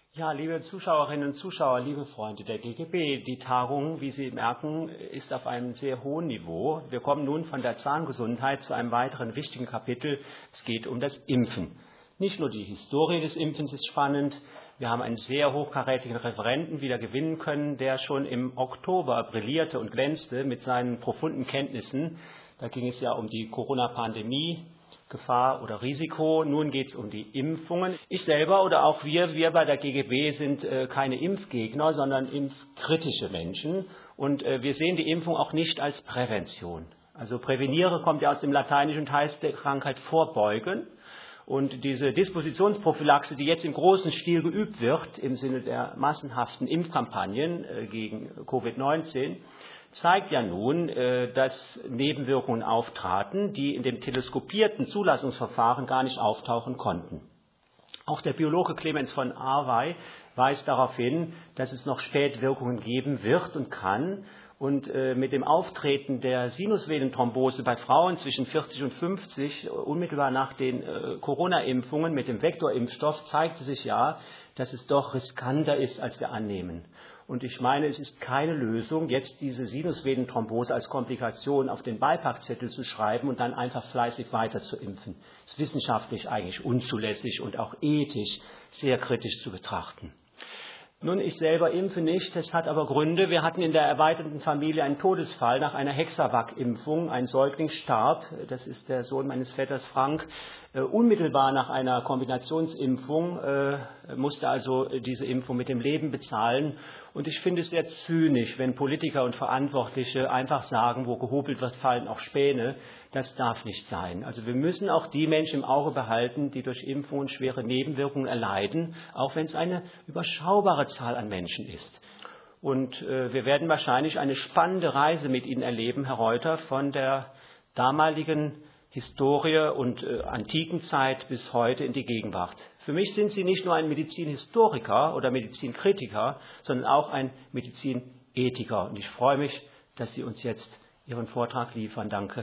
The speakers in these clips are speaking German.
Ja, liebe Zuschauerinnen und Zuschauer, liebe Freunde der GGB, die Tagung, wie Sie merken, ist auf einem sehr hohen Niveau. Wir kommen nun von der Zahngesundheit zu einem weiteren wichtigen Kapitel. Es geht um das Impfen. Nicht nur die Historie des Impfens ist spannend. Wir haben einen sehr hochkarätigen Referenten wieder gewinnen können, der schon im Oktober brillierte und glänzte mit seinen profunden Kenntnissen. Da ging es ja um die Corona-Pandemie. Gefahr oder Risiko. Nun geht es um die Impfungen. Ich selber oder auch wir bei der GGB sind keine Impfgegner, sondern impfkritische Menschen. Und wir sehen die Impfung auch nicht als Prävention. Also präveniere kommt ja aus dem Lateinischen und heißt der Krankheit vorbeugen. Und diese Dispositionsprophylaxe, die jetzt im großen Stil geübt wird, im Sinne der massenhaften Impfkampagnen gegen Covid-19, zeigt ja nun, dass Nebenwirkungen auftraten, die in dem teleskopierten Zulassungsverfahren gar nicht auftauchen konnten. Auch der Biologe Clemens von Arwey weist darauf hin, dass es noch Spätwirkungen geben wird und kann. Und mit dem Auftreten der Sinusvenenthrombose bei Frauen zwischen 40 und 50, unmittelbar nach den Corona-Impfungen mit dem Vektorimpfstoff, zeigte sich ja, dass es doch riskanter ist, als wir annehmen. Und ich meine, es ist keine Lösung, jetzt diese Sinusvenenthrombose als Komplikation auf den Beipackzettel zu schreiben und dann einfach fleißig weiter zu impfen. Das ist wissenschaftlich eigentlich unzulässig und auch ethisch sehr kritisch zu betrachten. Nun, ich selber impfe nicht, das hat aber Gründe. Wir hatten in der erweiterten Familie einen Todesfall nach einer Hexavac-Impfung. Ein Säugling starb, das ist der Sohn meines Vetters Frank, unmittelbar nach einer Kombinationsimpfung, musste also diese Impfung mit dem Leben bezahlen. Und ich finde es sehr zynisch, wenn Politiker und Verantwortliche einfach sagen, wo gehobelt wird, fallen auch Späne. Das darf nicht sein. Also wir müssen auch die Menschen im Auge behalten, die durch Impfungen schwere Nebenwirkungen erleiden, auch wenn es eine überschaubare Zahl an Menschen ist. Und wir werden wahrscheinlich eine spannende Reise mit Ihnen erleben, Herr Reuter, von der damaligen Historie und antiken Zeit bis heute in die Gegenwart. Für mich sind Sie nicht nur ein Medizinhistoriker oder Medizinkritiker, sondern auch ein Medizinethiker. Und ich freue mich, dass Sie uns jetzt Ihren Vortrag liefern. Danke.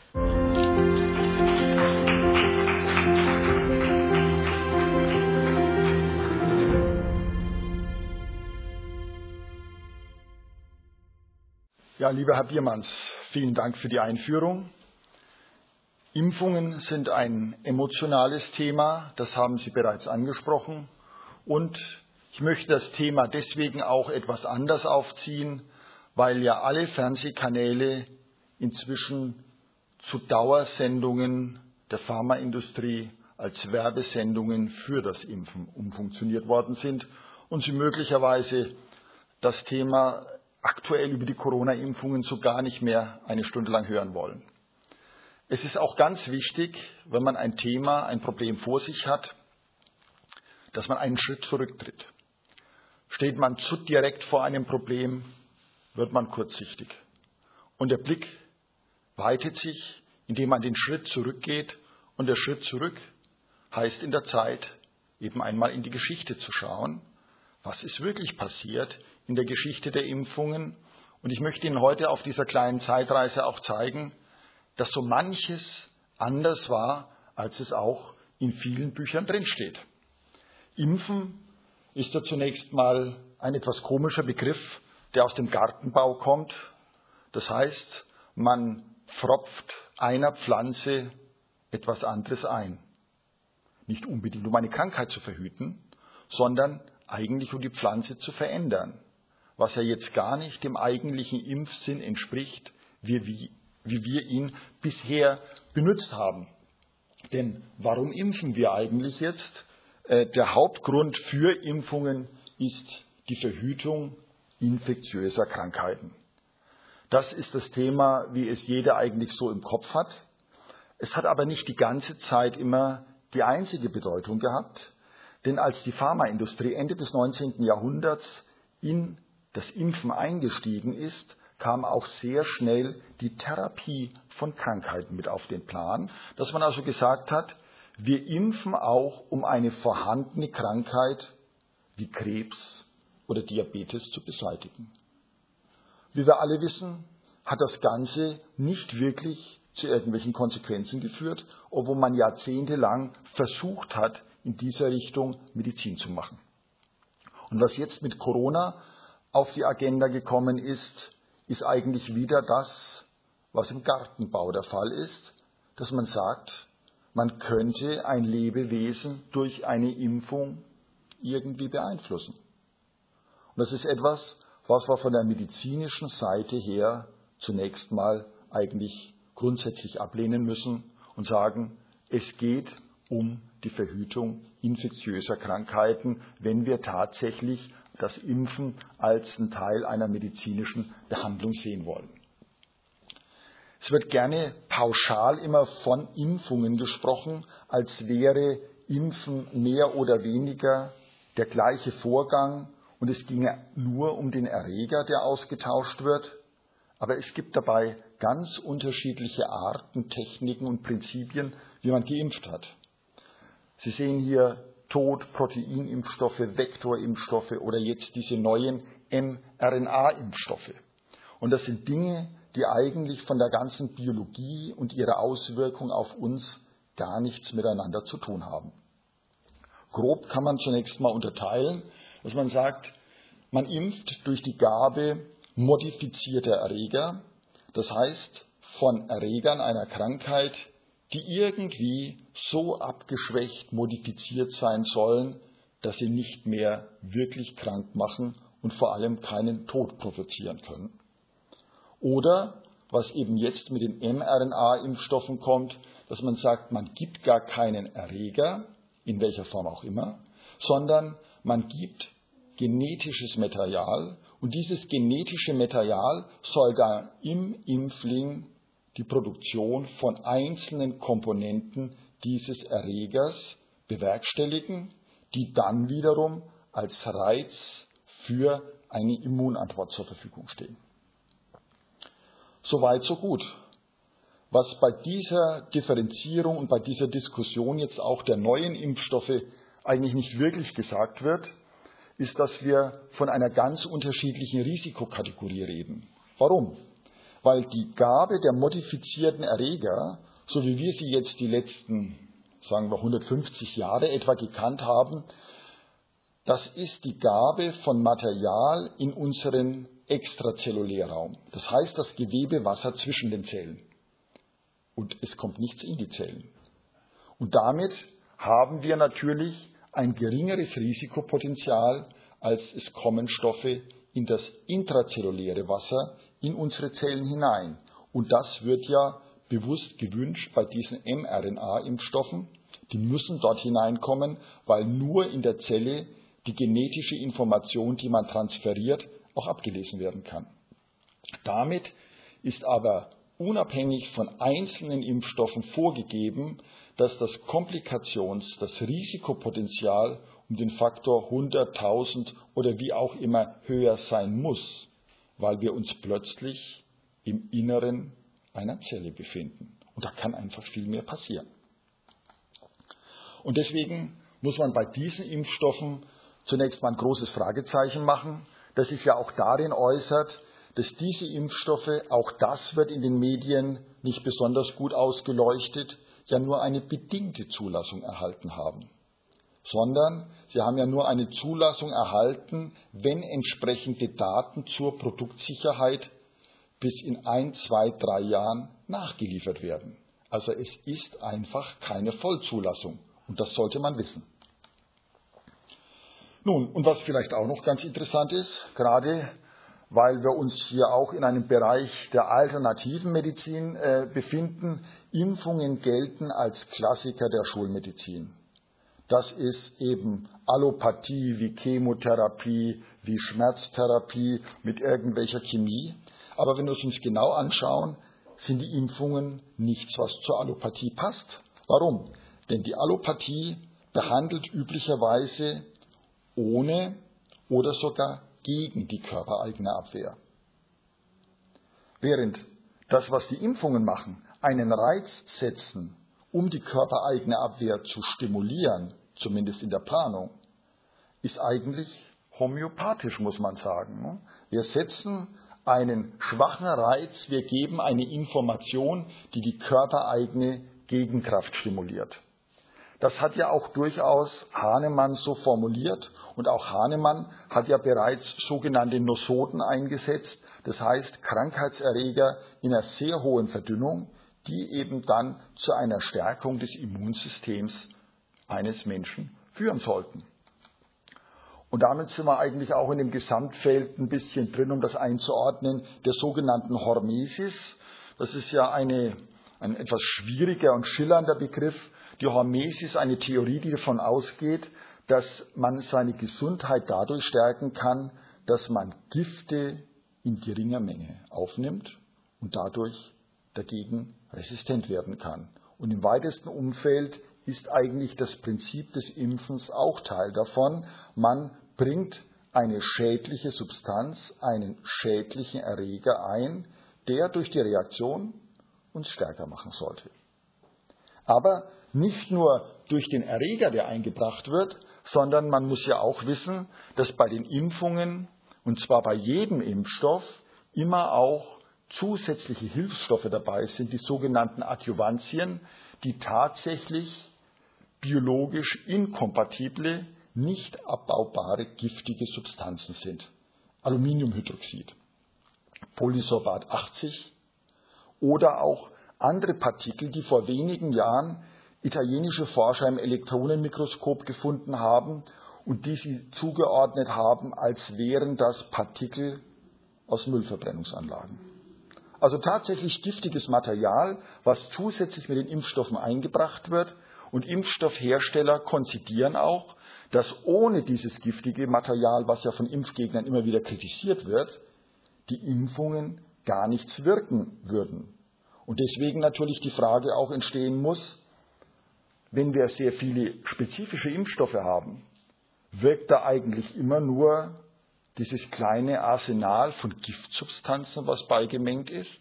Ja, lieber Herr Biermanns, vielen Dank für die Einführung. Impfungen sind ein emotionales Thema, das haben Sie bereits angesprochen. Und ich möchte das Thema deswegen auch etwas anders aufziehen, weil ja alle Fernsehkanäle inzwischen zu Dauersendungen der Pharmaindustrie als Werbesendungen für das Impfen umfunktioniert worden sind und Sie möglicherweise das Thema aktuell über die Corona-Impfungen so gar nicht mehr eine Stunde lang hören wollen. Es ist auch ganz wichtig, wenn man ein Thema, ein Problem vor sich hat, dass man einen Schritt zurücktritt. Steht man zu direkt vor einem Problem, wird man kurzsichtig. Und der Blick weitet sich, indem man den Schritt zurückgeht. Und der Schritt zurück heißt in der Zeit, eben einmal in die Geschichte zu schauen. Was ist wirklich passiert in der Geschichte der Impfungen? Und ich möchte Ihnen heute auf dieser kleinen Zeitreise auch zeigen, dass so manches anders war, als es auch in vielen Büchern drinsteht. Impfen ist ja zunächst mal ein etwas komischer Begriff, der aus dem Gartenbau kommt. Das heißt, man pfropft einer Pflanze etwas anderes ein. Nicht unbedingt, um eine Krankheit zu verhüten, sondern eigentlich, um die Pflanze zu verändern. Was ja jetzt gar nicht dem eigentlichen Impfsinn entspricht, wie wir ihn bisher benutzt haben. Denn warum impfen wir eigentlich jetzt? Der Hauptgrund für Impfungen ist die Verhütung infektiöser Krankheiten. Das ist das Thema, wie es jeder eigentlich so im Kopf hat. Es hat aber nicht die ganze Zeit immer die einzige Bedeutung gehabt, denn als die Pharmaindustrie Ende des 19. Jahrhunderts in das Impfen eingestiegen ist, kam auch sehr schnell die Therapie von Krankheiten mit auf den Plan, dass man also gesagt hat, wir impfen auch, um eine vorhandene Krankheit wie Krebs oder Diabetes zu beseitigen. Wie wir alle wissen, hat das Ganze nicht wirklich zu irgendwelchen Konsequenzen geführt, obwohl man jahrzehntelang versucht hat, in dieser Richtung Medizin zu machen. Und was jetzt mit Corona auf die Agenda gekommen ist, ist eigentlich wieder das, was im Gartenbau der Fall ist, dass man sagt, man könnte ein Lebewesen durch eine Impfung irgendwie beeinflussen. Und das ist etwas, was wir von der medizinischen Seite her zunächst mal eigentlich grundsätzlich ablehnen müssen und sagen, es geht um die Verhütung infektiöser Krankheiten, wenn wir tatsächlich das Impfen als einen Teil einer medizinischen Behandlung sehen wollen. Es wird gerne pauschal immer von Impfungen gesprochen, als wäre Impfen mehr oder weniger der gleiche Vorgang und es ginge nur um den Erreger, der ausgetauscht wird. Aber es gibt dabei ganz unterschiedliche Arten, Techniken und Prinzipien, wie man geimpft hat. Sie sehen hier Proteinimpfstoffe, Vektorimpfstoffe oder jetzt diese neuen mRNA-Impfstoffe. Und das sind Dinge, die eigentlich von der ganzen Biologie und ihrer Auswirkung auf uns gar nichts miteinander zu tun haben. Grob kann man zunächst mal unterteilen, dass man sagt, man impft durch die Gabe modifizierter Erreger, das heißt von Erregern einer Krankheit, die irgendwie so abgeschwächt modifiziert sein sollen, dass sie nicht mehr wirklich krank machen und vor allem keinen Tod provozieren können. Oder, was eben jetzt mit den mRNA-Impfstoffen kommt, dass man sagt, man gibt gar keinen Erreger, in welcher Form auch immer, sondern man gibt genetisches Material und dieses genetische Material soll dann im Impfling die Produktion von einzelnen Komponenten dieses Erregers bewerkstelligen, die dann wiederum als Reiz für eine Immunantwort zur Verfügung stehen. Soweit, so gut. Was bei dieser Differenzierung und bei dieser Diskussion jetzt auch der neuen Impfstoffe eigentlich nicht wirklich gesagt wird, ist, dass wir von einer ganz unterschiedlichen Risikokategorie reden. Warum? Weil die Gabe der modifizierten Erreger, so wie wir sie jetzt die letzten, sagen wir 150 Jahre etwa gekannt haben, das ist die Gabe von Material in unseren Extrazellulärraum. Das heißt, das Gewebe Wasser zwischen den Zellen. Und es kommt nichts in die Zellen. Und damit haben wir natürlich ein geringeres Risikopotenzial, als es kommen Stoffe in das intrazelluläre Wasser, in unsere Zellen hinein. Und das wird ja bewusst gewünscht bei diesen mRNA-Impfstoffen. Die müssen dort hineinkommen, weil nur in der Zelle die genetische Information, die man transferiert, auch abgelesen werden kann. Damit ist aber unabhängig von einzelnen Impfstoffen vorgegeben, dass das das Risikopotenzial um den Faktor 100.000 oder wie auch immer höher sein muss, weil wir uns plötzlich im Inneren einer Zelle befinden. Und da kann einfach viel mehr passieren. Und deswegen muss man bei diesen Impfstoffen zunächst mal ein großes Fragezeichen machen, das sich ja auch darin äußert, dass diese Impfstoffe, auch das wird in den Medien nicht besonders gut ausgeleuchtet, ja nur eine bedingte Zulassung erhalten haben. Sondern sie haben ja nur eine Zulassung erhalten, wenn entsprechende Daten zur Produktsicherheit bis in 1, 2, 3 Jahren nachgeliefert werden. Also es ist einfach keine Vollzulassung und das sollte man wissen. Nun, und was vielleicht auch noch ganz interessant ist, gerade weil wir uns hier auch in einem Bereich der alternativen Medizin befinden, Impfungen gelten als Klassiker der Schulmedizin. Das ist eben Allopathie wie Chemotherapie, wie Schmerztherapie mit irgendwelcher Chemie. Aber wenn wir es uns genau anschauen, sind die Impfungen nichts, was zur Allopathie passt. Warum? Denn die Allopathie behandelt üblicherweise ohne oder sogar gegen die körpereigene Abwehr. Während das, was die Impfungen machen, einen Reiz setzen, um die körpereigene Abwehr zu stimulieren, zumindest in der Planung, ist eigentlich homöopathisch, muss man sagen. Wir setzen einen schwachen Reiz, wir geben eine Information, die die körpereigene Gegenkraft stimuliert. Das hat ja auch durchaus Hahnemann so formuliert. Und auch Hahnemann hat ja bereits sogenannte Nosoden eingesetzt. Das heißt Krankheitserreger in einer sehr hohen Verdünnung, die eben dann zu einer Stärkung des Immunsystems eines Menschen führen sollten. Und damit sind wir eigentlich auch in dem Gesamtfeld ein bisschen drin, um das einzuordnen, der sogenannten Hormesis. Das ist ja ein etwas schwieriger und schillernder Begriff. Die Hormesis, eine Theorie, die davon ausgeht, dass man seine Gesundheit dadurch stärken kann, dass man Gifte in geringer Menge aufnimmt und dadurch dagegen resistent werden kann. Und im weitesten Umfeld ist eigentlich das Prinzip des Impfens auch Teil davon. Man bringt eine schädliche Substanz, einen schädlichen Erreger ein, der durch die Reaktion uns stärker machen sollte. Aber nicht nur durch den Erreger, der eingebracht wird, sondern man muss ja auch wissen, dass bei den Impfungen, und zwar bei jedem Impfstoff, immer auch zusätzliche Hilfsstoffe dabei sind, die sogenannten Adjuvantien, die tatsächlich biologisch inkompatible, nicht abbaubare, giftige Substanzen sind. Aluminiumhydroxid, Polysorbat 80 oder auch andere Partikel, die vor wenigen Jahren italienische Forscher im Elektronenmikroskop gefunden haben und die sie zugeordnet haben, als wären das Partikel aus Müllverbrennungsanlagen. Also tatsächlich giftiges Material, was zusätzlich mit den Impfstoffen eingebracht wird. Und Impfstoffhersteller konzidieren auch, dass ohne dieses giftige Material, was ja von Impfgegnern immer wieder kritisiert wird, die Impfungen gar nichts wirken würden. Und deswegen natürlich die Frage auch entstehen muss, wenn wir sehr viele spezifische Impfstoffe haben, wirkt da eigentlich immer nur dieses kleine Arsenal von Giftsubstanzen, was beigemengt ist?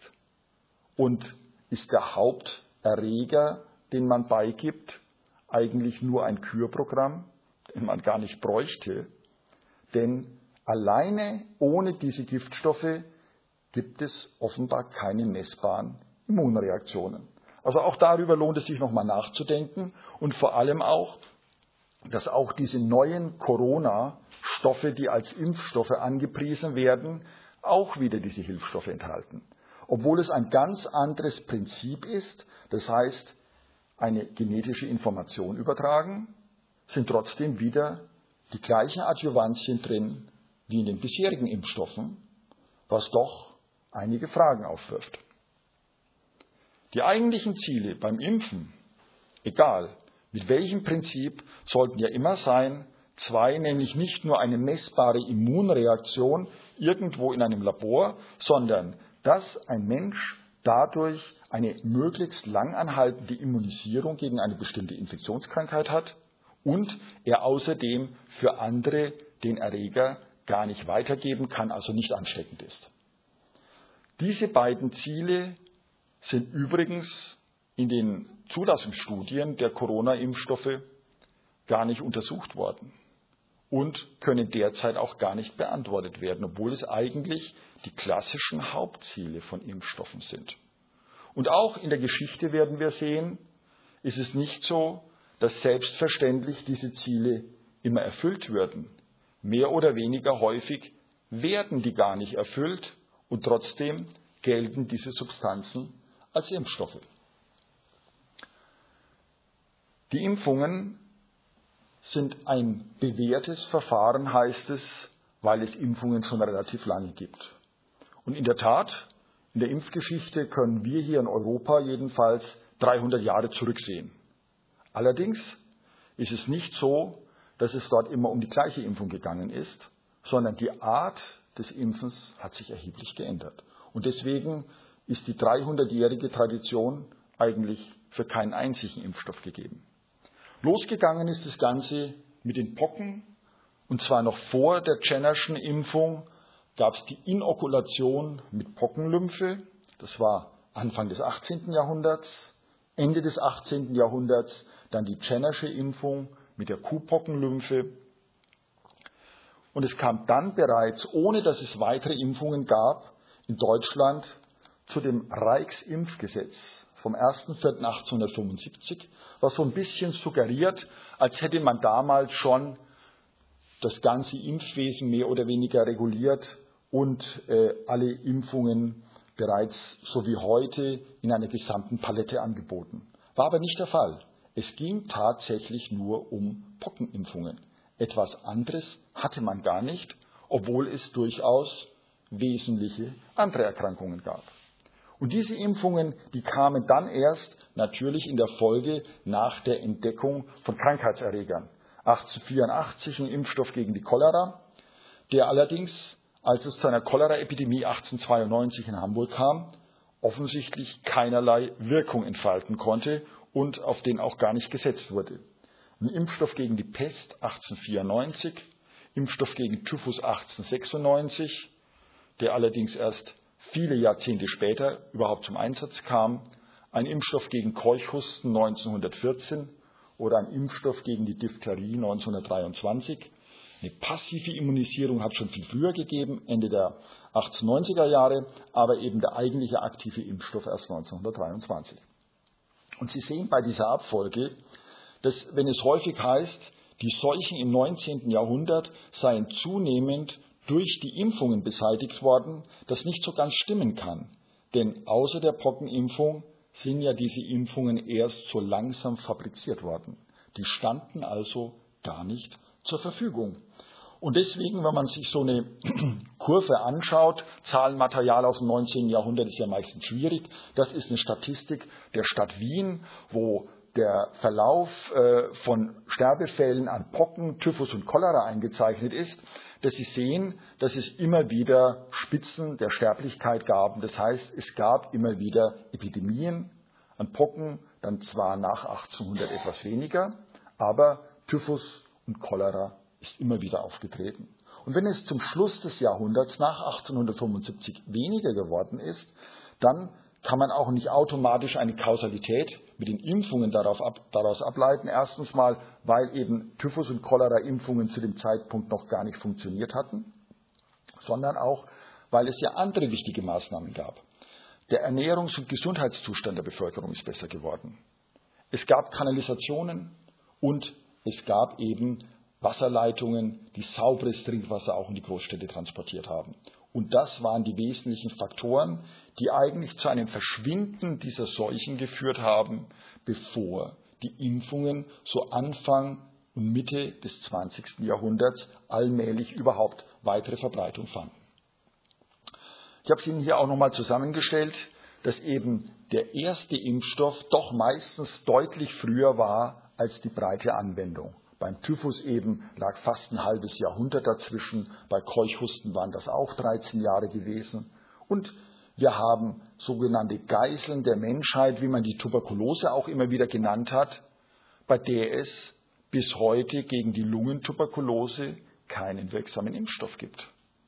Und ist der Haupterreger, den man beigibt, eigentlich nur ein Kürprogramm, den man gar nicht bräuchte? Denn alleine ohne diese Giftstoffe gibt es offenbar keine messbaren Immunreaktionen. Also auch darüber lohnt es sich nochmal nachzudenken und vor allem auch, dass auch diese neuen Corona-Stoffe, die als Impfstoffe angepriesen werden, auch wieder diese Hilfsstoffe enthalten. Obwohl es ein ganz anderes Prinzip ist, das heißt, eine genetische Information übertragen, sind trotzdem wieder die gleichen Adjuvantien drin wie in den bisherigen Impfstoffen, was doch einige Fragen aufwirft. Die eigentlichen Ziele beim Impfen, egal mit welchem Prinzip, sollten ja immer sein, zwei, nämlich nicht nur eine messbare Immunreaktion irgendwo in einem Labor, sondern dass ein Mensch dadurch eine möglichst langanhaltende Immunisierung gegen eine bestimmte Infektionskrankheit hat und er außerdem für andere den Erreger gar nicht weitergeben kann, also nicht ansteckend ist. Diese beiden Ziele sind übrigens in den Zulassungsstudien der Corona-Impfstoffe gar nicht untersucht worden und können derzeit auch gar nicht beantwortet werden, obwohl es eigentlich die klassischen Hauptziele von Impfstoffen sind. Und auch in der Geschichte werden wir sehen, ist es nicht so, dass selbstverständlich diese Ziele immer erfüllt würden. Mehr oder weniger häufig werden die gar nicht erfüllt und trotzdem gelten diese Substanzen als Impfstoffe. Die Impfungen sind ein bewährtes Verfahren, heißt es, weil es Impfungen schon relativ lange gibt. Und in der Tat, in der Impfgeschichte können wir hier in Europa jedenfalls 300 Jahre zurücksehen. Allerdings ist es nicht so, dass es dort immer um die gleiche Impfung gegangen ist, sondern die Art des Impfens hat sich erheblich geändert. Und deswegen ist die 300-jährige Tradition eigentlich für keinen einzigen Impfstoff gegeben. Losgegangen ist das Ganze mit den Pocken, und zwar noch vor der Jennerschen Impfung gab es die Inokulation mit Pockenlymphe. Das war Anfang des 18. Jahrhunderts, Ende des 18. Jahrhunderts dann die Jennersche Impfung mit der Kuhpockenlymphe. Und es kam dann bereits, ohne dass es weitere Impfungen gab, in Deutschland zu dem Reichsimpfgesetz vom 1.4.1875, was so ein bisschen suggeriert, als hätte man damals schon das ganze Impfwesen mehr oder weniger reguliert und alle Impfungen bereits so wie heute in einer gesamten Palette angeboten. War aber nicht der Fall. Es ging tatsächlich nur um Pockenimpfungen. Etwas anderes hatte man gar nicht, obwohl es durchaus wesentliche andere Erkrankungen gab. Und diese Impfungen, die kamen dann erst natürlich in der Folge nach der Entdeckung von Krankheitserregern. 1884 ein Impfstoff gegen die Cholera, der allerdings, als es zu einer Cholera-Epidemie 1892 in Hamburg kam, offensichtlich keinerlei Wirkung entfalten konnte und auf den auch gar nicht gesetzt wurde. Ein Impfstoff gegen die Pest 1894, Impfstoff gegen Typhus 1896, der allerdings erst viele Jahrzehnte später überhaupt zum Einsatz kam, ein Impfstoff gegen Keuchhusten 1914 oder ein Impfstoff gegen die Diphtherie 1923. Eine passive Immunisierung hat es schon viel früher gegeben, Ende der 1890er Jahre, aber eben der eigentliche aktive Impfstoff erst 1923. Und Sie sehen bei dieser Abfolge, dass, wenn es häufig heißt, die Seuchen im 19. Jahrhundert seien zunehmend durch die Impfungen beseitigt worden, das nicht so ganz stimmen kann. Denn außer der Pockenimpfung sind ja diese Impfungen erst so langsam fabriziert worden. Die standen also gar nicht zur Verfügung. Und deswegen, wenn man sich so eine Kurve anschaut, Zahlenmaterial aus dem 19. Jahrhundert ist ja meistens schwierig. Das ist eine Statistik der Stadt Wien, wo der Verlauf von Sterbefällen an Pocken, Typhus und Cholera eingezeichnet ist, dass Sie sehen, dass es immer wieder Spitzen der Sterblichkeit gab. Das heißt, es gab immer wieder Epidemien an Pocken, dann zwar nach 1800 etwas weniger, aber Typhus und Cholera ist immer wieder aufgetreten. Und wenn es zum Schluss des Jahrhunderts nach 1875 weniger geworden ist, dann kann man auch nicht automatisch eine Kausalität mit den Impfungen daraus ableiten. Erstens mal, weil eben Typhus- und Cholera-Impfungen zu dem Zeitpunkt noch gar nicht funktioniert hatten, sondern auch, weil es ja andere wichtige Maßnahmen gab. Der Ernährungs- und Gesundheitszustand der Bevölkerung ist besser geworden. Es gab Kanalisationen und es gab eben Wasserleitungen, die sauberes Trinkwasser auch in die Großstädte transportiert haben. Und das waren die wesentlichen Faktoren, die eigentlich zu einem Verschwinden dieser Seuchen geführt haben, bevor die Impfungen so Anfang und Mitte des 20. Jahrhunderts allmählich überhaupt weitere Verbreitung fanden. Ich habe es Ihnen hier auch nochmal zusammengestellt, dass eben der erste Impfstoff doch meistens deutlich früher war als die breite Anwendung. Beim Typhus eben lag fast ein halbes Jahrhundert dazwischen, bei Keuchhusten waren das auch 13 Jahre gewesen. Und wir haben sogenannte Geißeln der Menschheit, wie man die Tuberkulose auch immer wieder genannt hat, bei der es bis heute gegen die Lungentuberkulose keinen wirksamen Impfstoff gibt.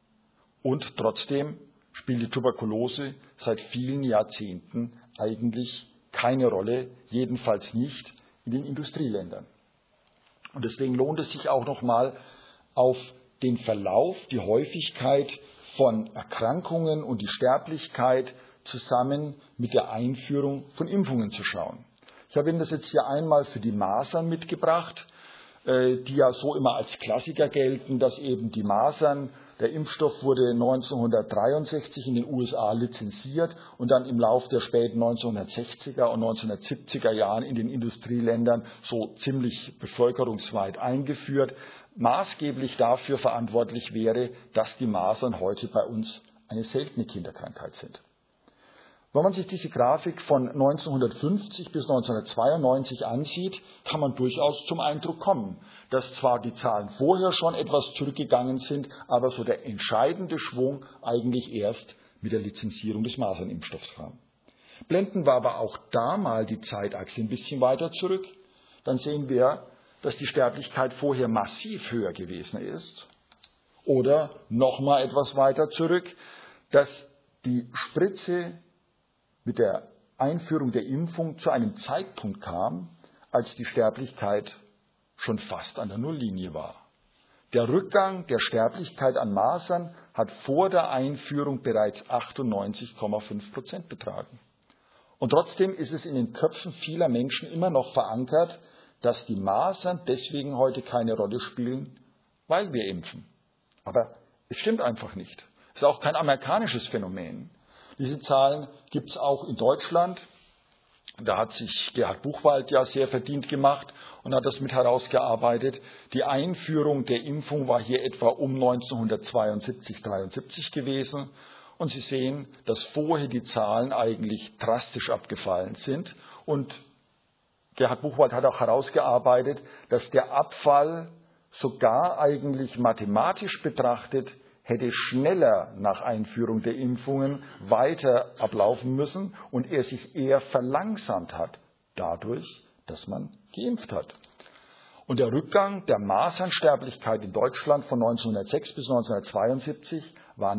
Und trotzdem spielt die Tuberkulose seit vielen Jahrzehnten eigentlich keine Rolle, jedenfalls nicht in den Industrieländern. Und deswegen lohnt es sich auch nochmal auf den Verlauf, die Häufigkeit von Erkrankungen und die Sterblichkeit zusammen mit der Einführung von Impfungen zu schauen. Ich habe Ihnen das jetzt hier einmal für die Masern mitgebracht, die ja so immer als Klassiker gelten, dass eben die Masern, der Impfstoff wurde 1963 in den USA lizenziert und dann im Laufe der späten 1960er und 1970er Jahren in den Industrieländern so ziemlich bevölkerungsweit eingeführt. Maßgeblich dafür verantwortlich wäre, dass die Masern heute bei uns eine seltene Kinderkrankheit sind. Wenn man sich diese Grafik von 1950 bis 1992 ansieht, kann man durchaus zum Eindruck kommen, dass zwar die Zahlen vorher schon etwas zurückgegangen sind, aber so der entscheidende Schwung eigentlich erst mit der Lizenzierung des Masernimpfstoffs kam. Blenden wir aber auch da mal die Zeitachse ein bisschen weiter zurück, dann sehen wir, dass die Sterblichkeit vorher massiv höher gewesen ist. Oder nochmal etwas weiter zurück, dass die Spritze mit der Einführung der Impfung zu einem Zeitpunkt kam, als die Sterblichkeit schon fast an der Nulllinie war. Der Rückgang der Sterblichkeit an Masern hat vor der Einführung bereits 98,5% betragen. Und trotzdem ist es in den Köpfen vieler Menschen immer noch verankert, dass die Masern deswegen heute keine Rolle spielen, weil wir impfen. Aber es stimmt einfach nicht. Es ist auch kein amerikanisches Phänomen. Diese Zahlen gibt es auch in Deutschland. Da hat sich Gerhard Buchwald ja sehr verdient gemacht und hat das mit herausgearbeitet. Die Einführung der Impfung war hier etwa um 1972, 73 gewesen. Und Sie sehen, dass vorher die Zahlen eigentlich drastisch abgefallen sind. Und Gerhard Buchwald hat auch herausgearbeitet, dass der Abfall sogar eigentlich mathematisch betrachtet hätte schneller nach Einführung der Impfungen weiter ablaufen müssen und er sich eher verlangsamt hat, dadurch, dass man geimpft hat. Und der Rückgang der Masernsterblichkeit in Deutschland von 1906 bis 1972 war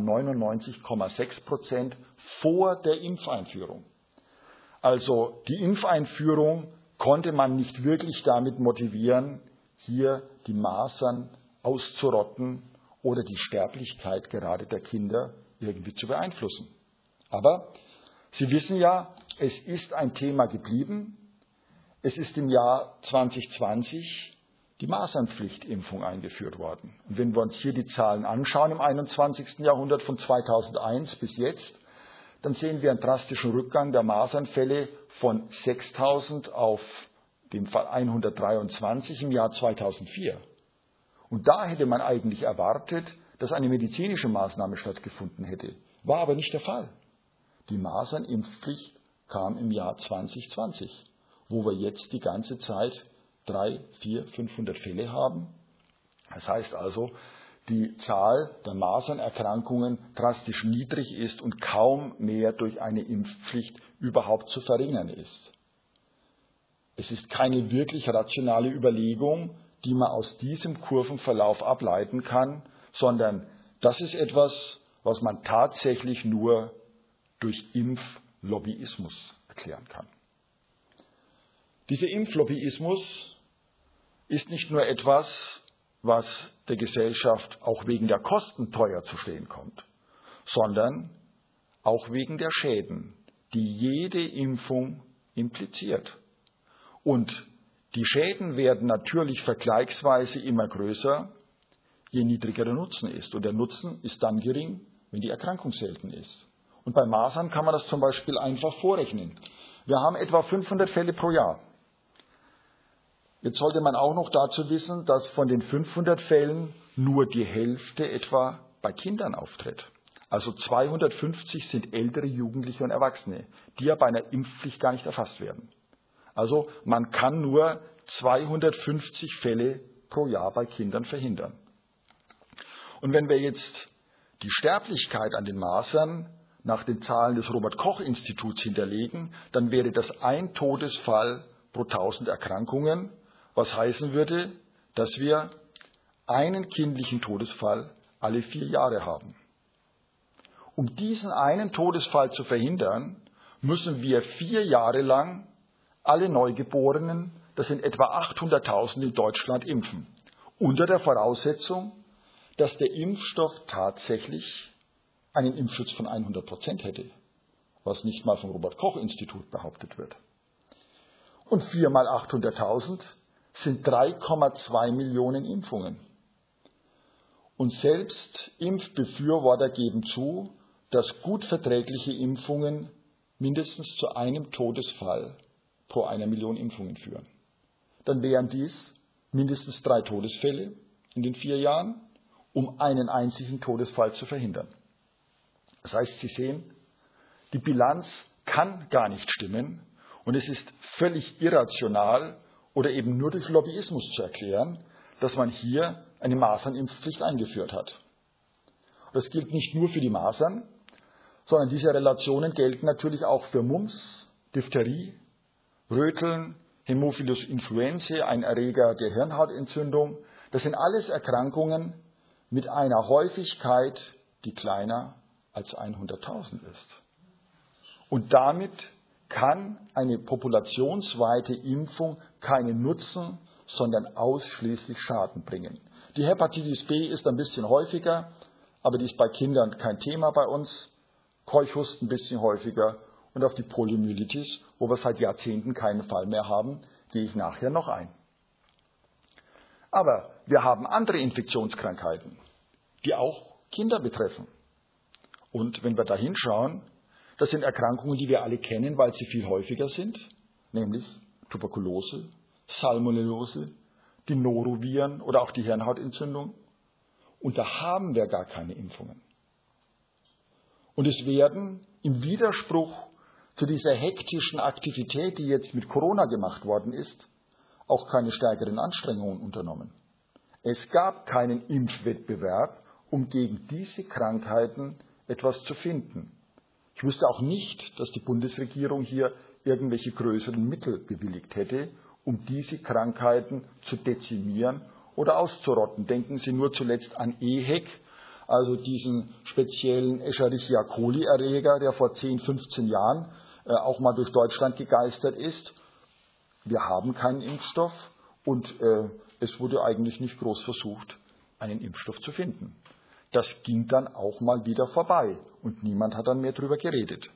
99,6% vor der Impfeinführung. Also die Impfeinführung konnte man nicht wirklich damit motivieren, hier die Masern auszurotten oder die Sterblichkeit gerade der Kinder irgendwie zu beeinflussen. Aber Sie wissen ja, es ist ein Thema geblieben. Es ist im Jahr 2020 die Masernpflichtimpfung eingeführt worden. Und wenn wir uns hier die Zahlen anschauen im 21. Jahrhundert von 2001 bis jetzt, dann sehen wir einen drastischen Rückgang der Masernfälle von 6.000 auf dem Fall 123 im Jahr 2004. Und da hätte man eigentlich erwartet, dass eine medizinische Maßnahme stattgefunden hätte. War aber nicht der Fall. Die Masernimpfpflicht kam im Jahr 2020, wo wir jetzt die ganze Zeit 300, 400, 500 Fälle haben. Das heißt also, die Zahl der Masernerkrankungen drastisch niedrig ist und kaum mehr durch eine Impfpflicht überhaupt zu verringern ist. Es ist keine wirklich rationale Überlegung, die man aus diesem Kurvenverlauf ableiten kann, sondern das ist etwas, was man tatsächlich nur durch Impflobbyismus erklären kann. Dieser Impflobbyismus ist nicht nur etwas, was der Gesellschaft auch wegen der Kosten teuer zu stehen kommt, sondern auch wegen der Schäden, die jede Impfung impliziert. Und die Schäden werden natürlich vergleichsweise immer größer, je niedriger der Nutzen ist. Und der Nutzen ist dann gering, wenn die Erkrankung selten ist. Und bei Masern kann man das zum Beispiel einfach vorrechnen. Wir haben etwa 500 Fälle pro Jahr. Jetzt sollte man auch noch dazu wissen, dass von den 500 Fällen nur die Hälfte etwa bei Kindern auftritt. Also 250 sind ältere Jugendliche und Erwachsene, die ja bei einer Impfpflicht gar nicht erfasst werden. Also man kann nur 250 Fälle pro Jahr bei Kindern verhindern. Und wenn wir jetzt die Sterblichkeit an den Masern nach den Zahlen des Robert-Koch-Instituts hinterlegen, dann wäre das ein Todesfall pro 1000 Erkrankungen, was heißen würde, dass wir einen kindlichen Todesfall alle 4 Jahre haben. Um diesen einen Todesfall zu verhindern, müssen wir 4 Jahre lang alle Neugeborenen, das sind etwa 800.000 in Deutschland, impfen. Unter der Voraussetzung, dass der Impfstoff tatsächlich einen Impfschutz von 100% hätte, was nicht mal vom Robert-Koch-Institut behauptet wird. Und 4 mal 800.000 sind 3,2 Millionen Impfungen. Und selbst Impfbefürworter geben zu, dass gut verträgliche Impfungen mindestens zu einem Todesfall pro 1 Million Impfungen führen. Dann wären dies mindestens 3 Todesfälle in den 4 Jahren, um einen einzigen Todesfall zu verhindern. Das heißt, Sie sehen, die Bilanz kann gar nicht stimmen und es ist völlig irrational oder eben nur durch Lobbyismus zu erklären, dass man hier eine Masernimpfpflicht eingeführt hat. Das gilt nicht nur für die Masern, sondern diese Relationen gelten natürlich auch für Mumps, Diphtherie, Röteln, Hämophilus influenzae, ein Erreger der Hirnhautentzündung. Das sind alles Erkrankungen mit einer Häufigkeit, die kleiner als 100.000 ist. Und damit kann eine populationsweite Impfung keinen Nutzen, sondern ausschließlich Schaden bringen. Die Hepatitis B ist ein bisschen häufiger, aber die ist bei Kindern kein Thema bei uns. Keuchhusten ein bisschen häufiger und auf die Poliomyelitis, wo wir seit Jahrzehnten keinen Fall mehr haben, gehe ich nachher noch ein. Aber wir haben andere Infektionskrankheiten, die auch Kinder betreffen. Und wenn wir da hinschauen, das sind Erkrankungen, die wir alle kennen, weil sie viel häufiger sind, nämlich Tuberkulose, Salmonellose, die Noroviren oder auch die Hirnhautentzündung. Und da haben wir gar keine Impfungen. Und es werden im Widerspruch zu dieser hektischen Aktivität, die jetzt mit Corona gemacht worden ist, auch keine stärkeren Anstrengungen unternommen. Es gab keinen Impfwettbewerb, um gegen diese Krankheiten etwas zu finden. Ich wüsste auch nicht, dass die Bundesregierung hier irgendwelche größeren Mittel bewilligt hätte, um diese Krankheiten zu dezimieren oder auszurotten. Denken Sie nur zuletzt an EHEC, also diesen speziellen Escherichia coli-Erreger, der vor 10, 15 Jahren auch mal durch Deutschland gegeistert ist. Wir haben keinen Impfstoff und es wurde eigentlich nicht groß versucht, einen Impfstoff zu finden. Das ging dann auch mal wieder vorbei und niemand hat dann mehr darüber geredet.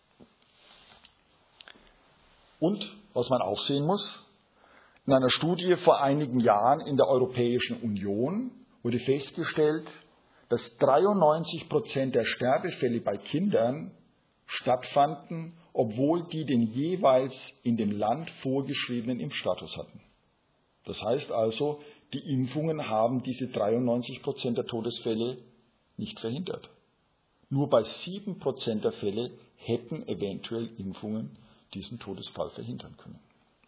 Und, was man auch sehen muss, in einer Studie vor einigen Jahren in der Europäischen Union wurde festgestellt, dass 93% der Sterbefälle bei Kindern stattfanden, obwohl die den jeweils in dem Land vorgeschriebenen Impfstatus hatten. Das heißt also, die Impfungen haben diese 93% der Todesfälle nicht verhindert. Nur bei 7% der Fälle hätten eventuell Impfungen diesen Todesfall verhindern können.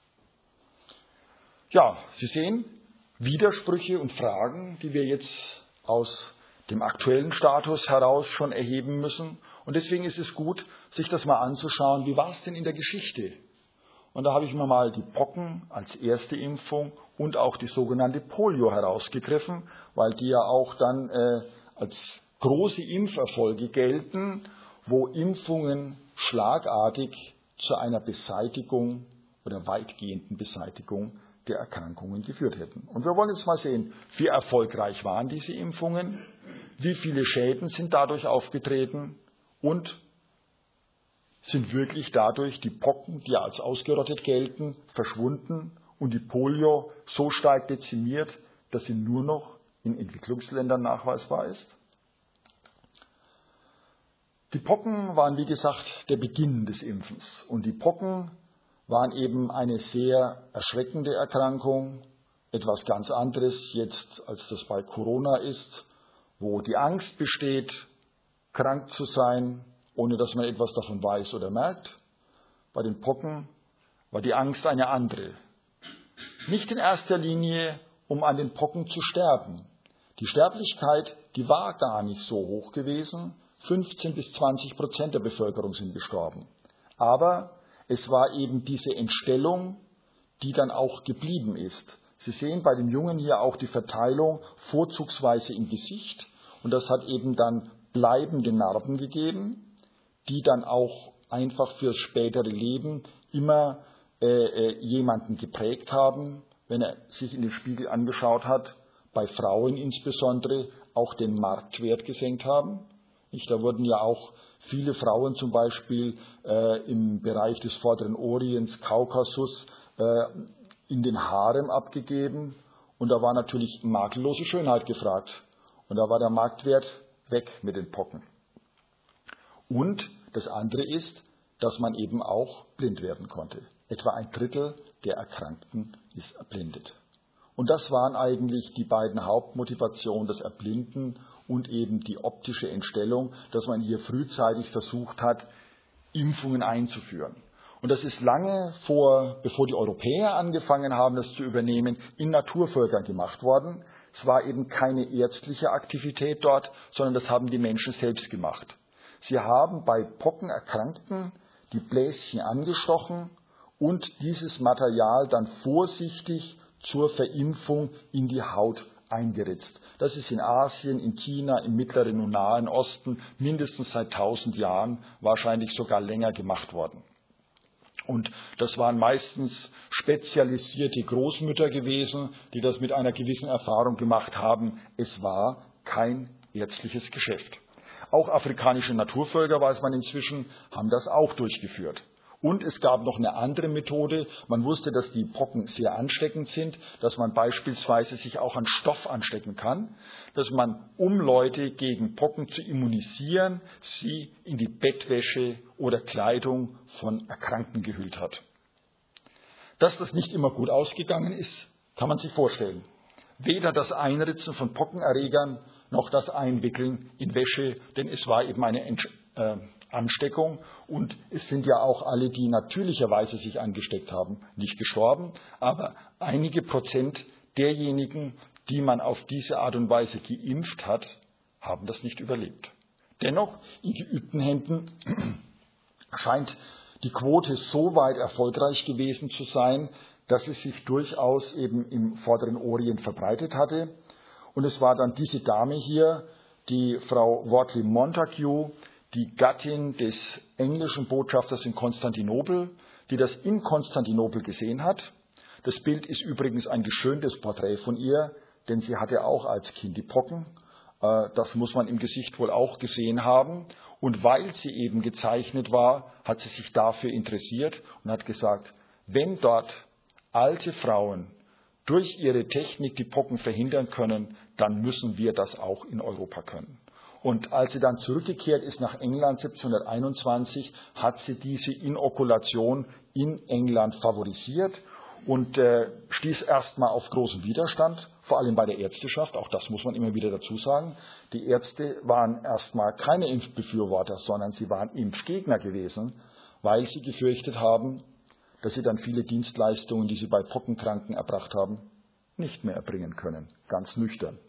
Ja, Sie sehen Widersprüche und Fragen, die wir jetzt aus dem aktuellen Status heraus schon erheben müssen. Und deswegen ist es gut, sich das mal anzuschauen, wie war es denn in der Geschichte? Und da habe ich mir mal die Pocken als erste Impfung und auch die sogenannte Polio herausgegriffen, weil die ja auch dann als große Impferfolge gelten, wo Impfungen schlagartig zu einer Beseitigung oder weitgehenden Beseitigung der Erkrankungen geführt hätten. Und wir wollen jetzt mal sehen, wie erfolgreich waren diese Impfungen, wie viele Schäden sind dadurch aufgetreten und sind wirklich dadurch die Pocken, die als ausgerottet gelten, verschwunden und die Polio so stark dezimiert, dass sie nur noch in Entwicklungsländern nachweisbar ist? Die Pocken waren, wie gesagt, der Beginn des Impfens. Und die Pocken waren eben eine sehr erschreckende Erkrankung, etwas ganz anderes jetzt, als das bei Corona ist, wo die Angst besteht, krank zu sein, ohne dass man etwas davon weiß oder merkt. Bei den Pocken war die Angst eine andere. Nicht in erster Linie, um an den Pocken zu sterben. Die Sterblichkeit, die war gar nicht so hoch gewesen. 15 bis 20% der Bevölkerung sind gestorben. Aber es war eben diese Entstellung, die dann auch geblieben ist. Sie sehen bei dem Jungen hier auch die Verteilung vorzugsweise im Gesicht. Und das hat eben dann bleibende Narben gegeben, die dann auch einfach fürs spätere Leben immer jemanden geprägt haben, wenn er sich in den Spiegel angeschaut hat, bei Frauen insbesondere auch den Marktwert gesenkt haben. Da wurden ja auch viele Frauen zum Beispiel im Bereich des Vorderen Orients, Kaukasus, in den Harem abgegeben. Und da war natürlich makellose Schönheit gefragt. Und da war der Marktwert weg mit den Pocken. Und das andere ist, dass man eben auch blind werden konnte. Etwa 1/3 der Erkrankten ist erblindet. Und das waren eigentlich die beiden Hauptmotivationen, das Erblinden und eben die optische Entstellung, dass man hier frühzeitig versucht hat, Impfungen einzuführen. Und das ist lange bevor die Europäer angefangen haben, das zu übernehmen, in Naturvölkern gemacht worden. Es war eben keine ärztliche Aktivität dort, sondern das haben die Menschen selbst gemacht. Sie haben bei Pockenerkrankten die Bläschen angestochen und dieses Material dann vorsichtig zur Verimpfung in die Haut eingeritzt. Das ist in Asien, in China, im Mittleren und Nahen Osten mindestens seit 1000 Jahren, wahrscheinlich sogar länger gemacht worden. Und das waren meistens spezialisierte Großmütter gewesen, die das mit einer gewissen Erfahrung gemacht haben. Es war kein ärztliches Geschäft. Auch afrikanische Naturvölker, weiß man inzwischen, haben das auch durchgeführt. Und es gab noch eine andere Methode. Man wusste, dass die Pocken sehr ansteckend sind, dass man beispielsweise sich auch an Stoff anstecken kann, dass man, um Leute gegen Pocken zu immunisieren, sie in die Bettwäsche oder Kleidung von Erkrankten gehüllt hat. Dass das nicht immer gut ausgegangen ist, kann man sich vorstellen. Weder das Einritzen von Pockenerregern noch das Einwickeln in Wäsche, denn es war eben eine Ansteckung und es sind ja auch alle, die natürlicherweise sich angesteckt haben, nicht gestorben, aber einige Prozent derjenigen, die man auf diese Art und Weise geimpft hat, haben das nicht überlebt. Dennoch, in geübten Händen scheint die Quote so weit erfolgreich gewesen zu sein, dass es sich durchaus eben im Vorderen Orient verbreitet hatte. Und es war dann diese Dame hier, die Frau Wortley Montague, die Gattin des englischen Botschafters in Konstantinopel, die das in Konstantinopel gesehen hat. Das Bild ist übrigens ein geschöntes Porträt von ihr, denn sie hatte auch als Kind die Pocken. Das muss man im Gesicht wohl auch gesehen haben. Und weil sie eben gezeichnet war, hat sie sich dafür interessiert und hat gesagt, wenn dort alte Frauen durch ihre Technik die Pocken verhindern können, dann müssen wir das auch in Europa können. Und als sie dann zurückgekehrt ist nach England 1721, hat sie diese Inokulation in England favorisiert und stieß erstmal auf großen Widerstand, vor allem bei der Ärzteschaft, auch das muss man immer wieder dazu sagen. Die Ärzte waren erstmal keine Impfbefürworter, sondern sie waren Impfgegner gewesen, weil sie gefürchtet haben, dass sie dann viele Dienstleistungen, die sie bei Pockenkranken erbracht haben, nicht mehr erbringen können, ganz nüchtern.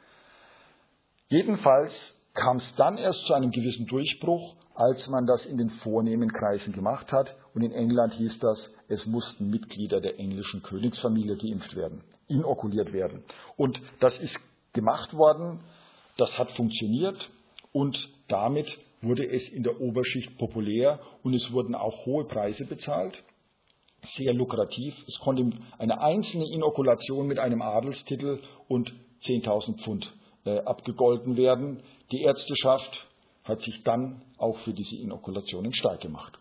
Jedenfalls kam es dann erst zu einem gewissen Durchbruch, als man das in den vornehmen Kreisen gemacht hat. Und in England hieß das, es mussten Mitglieder der englischen Königsfamilie geimpft werden, inokuliert werden. Und das ist gemacht worden, das hat funktioniert und damit wurde es in der Oberschicht populär und es wurden auch hohe Preise bezahlt. Sehr lukrativ. Es konnte eine einzelne Inokulation mit einem Adelstitel und 10.000 Pfund abgegolten werden. Die Ärzteschaft hat sich dann auch für diese Inokulationen stark gemacht.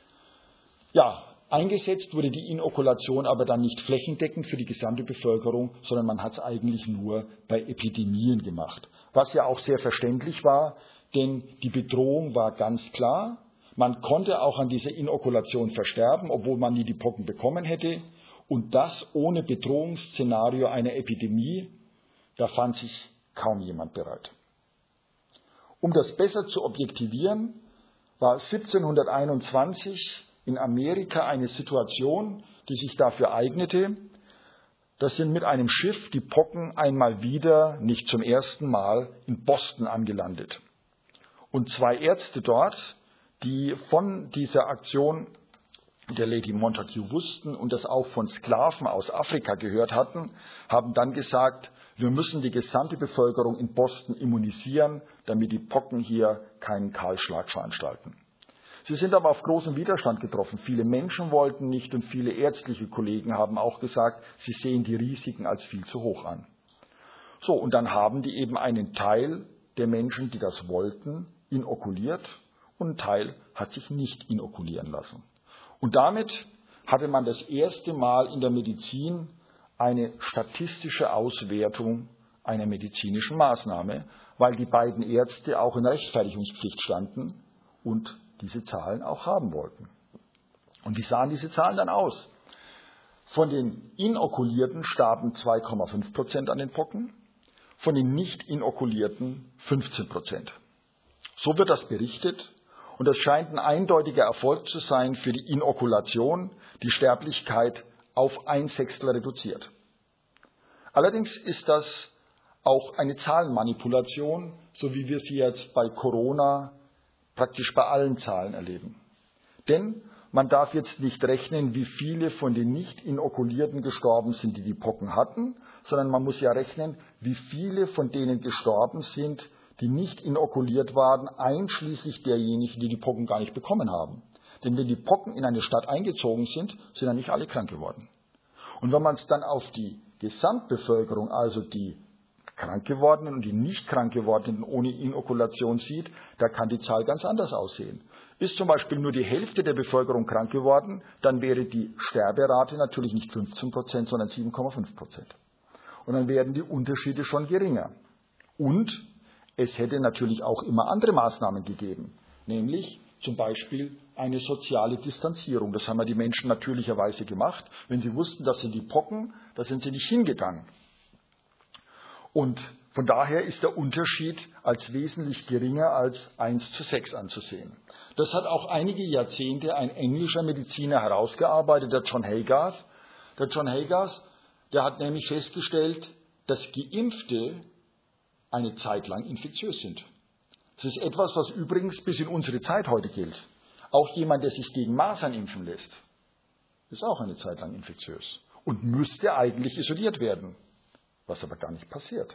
Ja, eingesetzt wurde die Inokulation aber dann nicht flächendeckend für die gesamte Bevölkerung, sondern man hat es eigentlich nur bei Epidemien gemacht. Was ja auch sehr verständlich war, denn die Bedrohung war ganz klar. Man konnte auch an dieser Inokulation versterben, obwohl man nie die Pocken bekommen hätte. Und das ohne Bedrohungsszenario einer Epidemie, da fand sich kaum jemand bereit. Um das besser zu objektivieren, war 1721 in Amerika eine Situation, die sich dafür eignete. Da sind mit einem Schiff die Pocken einmal wieder, nicht zum ersten Mal, in Boston angelandet. Und zwei Ärzte dort, die von dieser Aktion der Lady Montague wussten und das auch von Sklaven aus Afrika gehört hatten, haben dann gesagt, wir müssen die gesamte Bevölkerung in Boston immunisieren, damit die Pocken hier keinen Kahlschlag veranstalten. Sie sind aber auf großen Widerstand getroffen. Viele Menschen wollten nicht und viele ärztliche Kollegen haben auch gesagt, sie sehen die Risiken als viel zu hoch an. So, und dann haben die eben einen Teil der Menschen, die das wollten, inokuliert und ein Teil hat sich nicht inokulieren lassen. Und damit hatte man das erste Mal in der Medizin eine statistische Auswertung einer medizinischen Maßnahme, weil die beiden Ärzte auch in Rechtfertigungspflicht standen und diese Zahlen auch haben wollten. Und wie sahen diese Zahlen dann aus? Von den Inokulierten starben 2,5% an den Pocken, von den Nicht-Inokulierten 15%. So wird das berichtet und das scheint ein eindeutiger Erfolg zu sein für die Inokulation, die Sterblichkeit auf 1/6 reduziert. Allerdings ist das auch eine Zahlenmanipulation, so wie wir sie jetzt bei Corona praktisch bei allen Zahlen erleben. Denn man darf jetzt nicht rechnen, wie viele von den Nicht-Inokulierten gestorben sind, die die Pocken hatten, sondern man muss ja rechnen, wie viele von denen gestorben sind, die nicht inokuliert waren, einschließlich derjenigen, die die Pocken gar nicht bekommen haben. Denn wenn die Pocken in eine Stadt eingezogen sind, sind ja nicht alle krank geworden. Und wenn man es dann auf die Gesamtbevölkerung, also die krank gewordenen und die nicht krank gewordenen ohne Inokulation sieht, da kann die Zahl ganz anders aussehen. Ist zum Beispiel nur die Hälfte der Bevölkerung krank geworden, dann wäre die Sterberate natürlich nicht 15%, sondern 7,5%. Und dann werden die Unterschiede schon geringer. Und es hätte natürlich auch immer andere Maßnahmen gegeben, nämlich zum Beispiel eine soziale Distanzierung. Das haben ja die Menschen natürlicherweise gemacht. Wenn sie wussten, das sind die Pocken, da sind sie nicht hingegangen. Und von daher ist der Unterschied als wesentlich geringer als 1:6 anzusehen. Das hat auch einige Jahrzehnte ein englischer Mediziner herausgearbeitet, der John Haygarth. Der John Haygarth, der hat nämlich festgestellt, dass Geimpfte eine Zeit lang infektiös sind. Das ist etwas, was übrigens bis in unsere Zeit heute gilt. Auch jemand, der sich gegen Masern impfen lässt, ist auch eine Zeit lang infektiös und müsste eigentlich isoliert werden, was aber gar nicht passiert.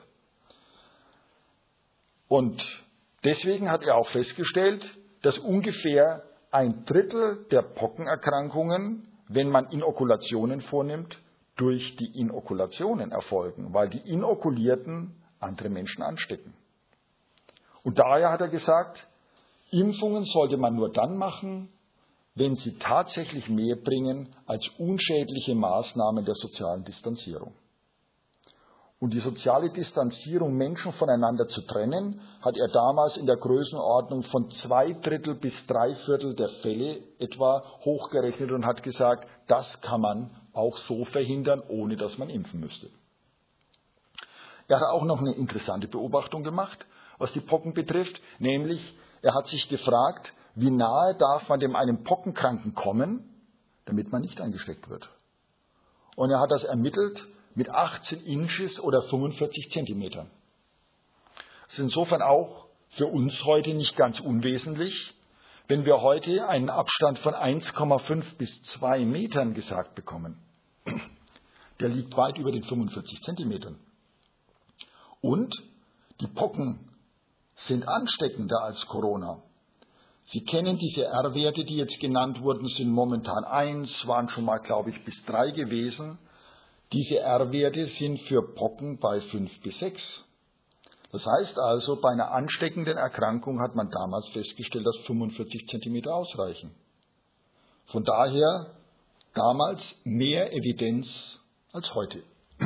Und deswegen hat er auch festgestellt, dass ungefähr 1/3 der Pockenerkrankungen, wenn man Inokulationen vornimmt, durch die Inokulationen erfolgen, weil die Inokulierten andere Menschen anstecken. Und daher hat er gesagt, Impfungen sollte man nur dann machen, wenn sie tatsächlich mehr bringen als unschädliche Maßnahmen der sozialen Distanzierung. Und die soziale Distanzierung, Menschen voneinander zu trennen, hat er damals in der Größenordnung von 2/3 bis 3/4 der Fälle etwa hochgerechnet und hat gesagt, das kann man auch so verhindern, ohne dass man impfen müsste. Er hat auch noch eine interessante Beobachtung gemacht, was die Pocken betrifft, nämlich er hat sich gefragt, wie nahe darf man dem einen Pockenkranken kommen, damit man nicht angesteckt wird. Und er hat das ermittelt mit 18 Inches oder 45 Zentimetern. Das ist insofern auch für uns heute nicht ganz unwesentlich, wenn wir heute einen Abstand von 1,5 bis 2 Metern gesagt bekommen. Der liegt weit über den 45 Zentimetern. Und die Pocken sind ansteckender als Corona. Sie kennen diese R-Werte, die jetzt genannt wurden, sind momentan 1, waren schon mal, glaube ich, bis 3 gewesen. Diese R-Werte sind für Pocken bei 5 bis 6. Das heißt also, bei einer ansteckenden Erkrankung hat man damals festgestellt, dass 45 Zentimeter ausreichen. Von daher damals mehr Evidenz als heute.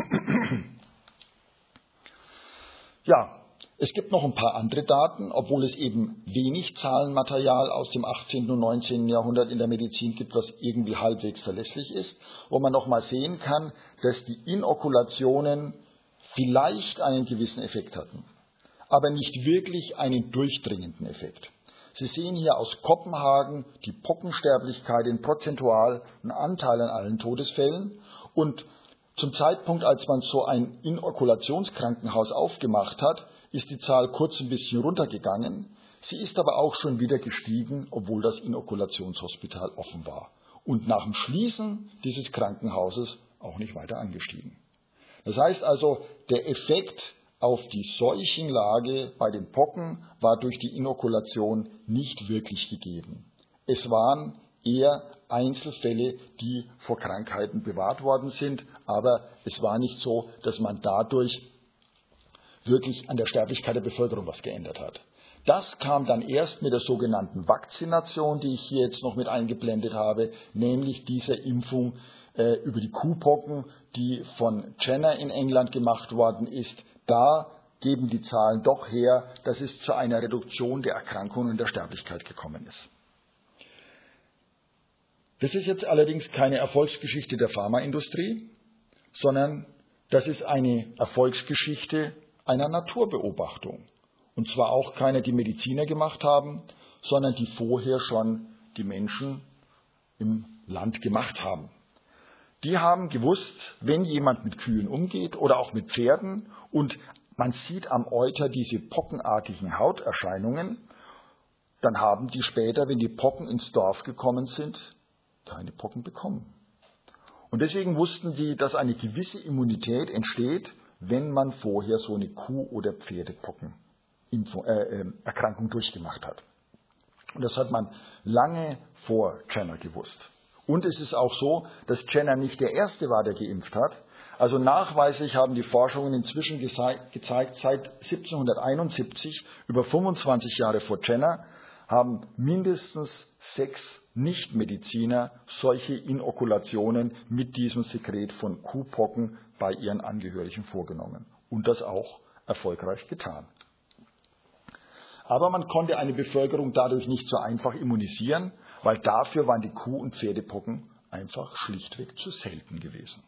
Ja, es gibt noch ein paar andere Daten, obwohl es eben wenig Zahlenmaterial aus dem 18. und 19. Jahrhundert in der Medizin gibt, was irgendwie halbwegs verlässlich ist, wo man noch mal sehen kann, dass die Inokulationen vielleicht einen gewissen Effekt hatten, aber nicht wirklich einen durchdringenden Effekt. Sie sehen hier aus Kopenhagen die Pockensterblichkeit in prozentualen Anteil an allen Todesfällen und zum Zeitpunkt, als man so ein Inokulationskrankenhaus aufgemacht hat, ist die Zahl kurz ein bisschen runtergegangen. Sie ist aber auch schon wieder gestiegen, obwohl das Inokulationshospital offen war. Und nach dem Schließen dieses Krankenhauses auch nicht weiter angestiegen. Das heißt also, der Effekt auf die Seuchenlage bei den Pocken war durch die Inokulation nicht wirklich gegeben. Es waren eher Einzelfälle, die vor Krankheiten bewahrt worden sind, aber es war nicht so, dass man dadurch wirklich an der Sterblichkeit der Bevölkerung was geändert hat. Das kam dann erst mit der sogenannten Vakzination, die ich hier jetzt noch mit eingeblendet habe, nämlich dieser Impfung über die Kuhpocken, die von Jenner in England gemacht worden ist. Da geben die Zahlen doch her, dass es zu einer Reduktion der Erkrankungen und der Sterblichkeit gekommen ist. Das ist jetzt allerdings keine Erfolgsgeschichte der Pharmaindustrie, sondern das ist eine Erfolgsgeschichte einer Naturbeobachtung. Und zwar auch keine, die Mediziner gemacht haben, sondern die vorher schon die Menschen im Land gemacht haben. Die haben gewusst, wenn jemand mit Kühen umgeht oder auch mit Pferden und man sieht am Euter diese pockenartigen Hauterscheinungen, dann haben die später, wenn die Pocken ins Dorf gekommen sind, keine Pocken bekommen. Und deswegen wussten die, dass eine gewisse Immunität entsteht, wenn man vorher so eine Kuh- oder Pferdepocken-Erkrankung durchgemacht hat. Und das hat man lange vor Jenner gewusst. Und es ist auch so, dass Jenner nicht der Erste war, der geimpft hat. Also nachweislich haben die Forschungen inzwischen gezeigt, seit 1771, über 25 Jahre vor Jenner, haben mindestens 6 Nichtmediziner solche Inokulationen mit diesem Sekret von Kuhpocken bei ihren Angehörigen vorgenommen und das auch erfolgreich getan. Aber man konnte eine Bevölkerung dadurch nicht so einfach immunisieren, weil dafür waren die Kuh- und Pferdepocken einfach schlichtweg zu selten gewesen.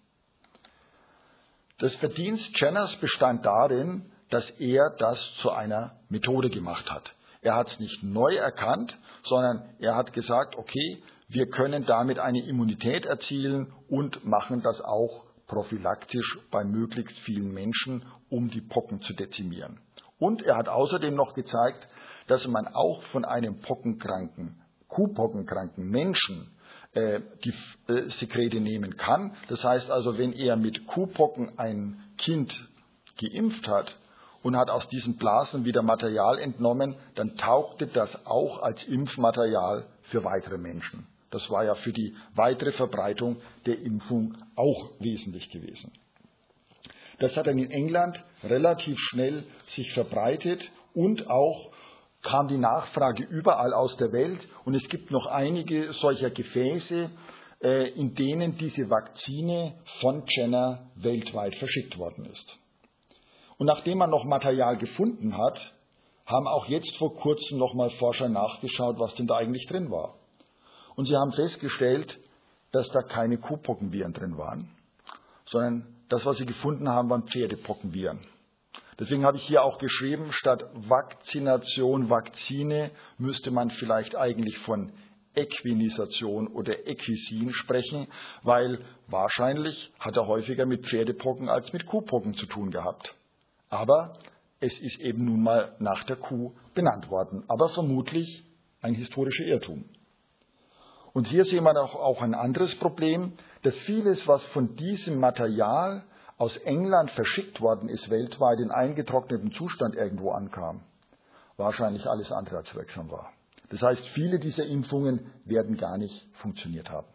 Das Verdienst Jenners bestand darin, dass er das zu einer Methode gemacht hat. Er hat es nicht neu erkannt, sondern er hat gesagt, okay, wir können damit eine Immunität erzielen und machen das auch prophylaktisch bei möglichst vielen Menschen, um die Pocken zu dezimieren. Und er hat außerdem noch gezeigt, dass man auch von einem Kuhpockenkranken Menschen die Sekrete nehmen kann. Das heißt also, wenn er mit Kuhpocken ein Kind geimpft hat und hat aus diesen Blasen wieder Material entnommen, dann taugte das auch als Impfmaterial für weitere Menschen. Das war ja für die weitere Verbreitung der Impfung auch wesentlich gewesen. Das hat dann in England relativ schnell sich verbreitet und auch kam die Nachfrage überall aus der Welt. Und es gibt noch einige solcher Gefäße, in denen diese Vakzine von Jenner weltweit verschickt worden ist. Und nachdem man noch Material gefunden hat, haben auch jetzt vor kurzem nochmal Forscher nachgeschaut, was denn da eigentlich drin war. Und sie haben festgestellt, dass da keine Kuhpockenviren drin waren, sondern das, was sie gefunden haben, waren Pferdepockenviren. Deswegen habe ich hier auch geschrieben, statt Vakzination, Vakzine, müsste man vielleicht eigentlich von Equinisation oder Equisin sprechen, weil wahrscheinlich hat er häufiger mit Pferdepocken als mit Kuhpocken zu tun gehabt. Aber es ist eben nun mal nach der Kuh benannt worden, aber vermutlich ein historischer Irrtum. Und hier sehen wir auch ein anderes Problem, dass vieles, was von diesem Material aus England verschickt worden ist, weltweit in eingetrocknetem Zustand irgendwo ankam, wahrscheinlich alles andere als wirksam war. Das heißt, viele dieser Impfungen werden gar nicht funktioniert haben.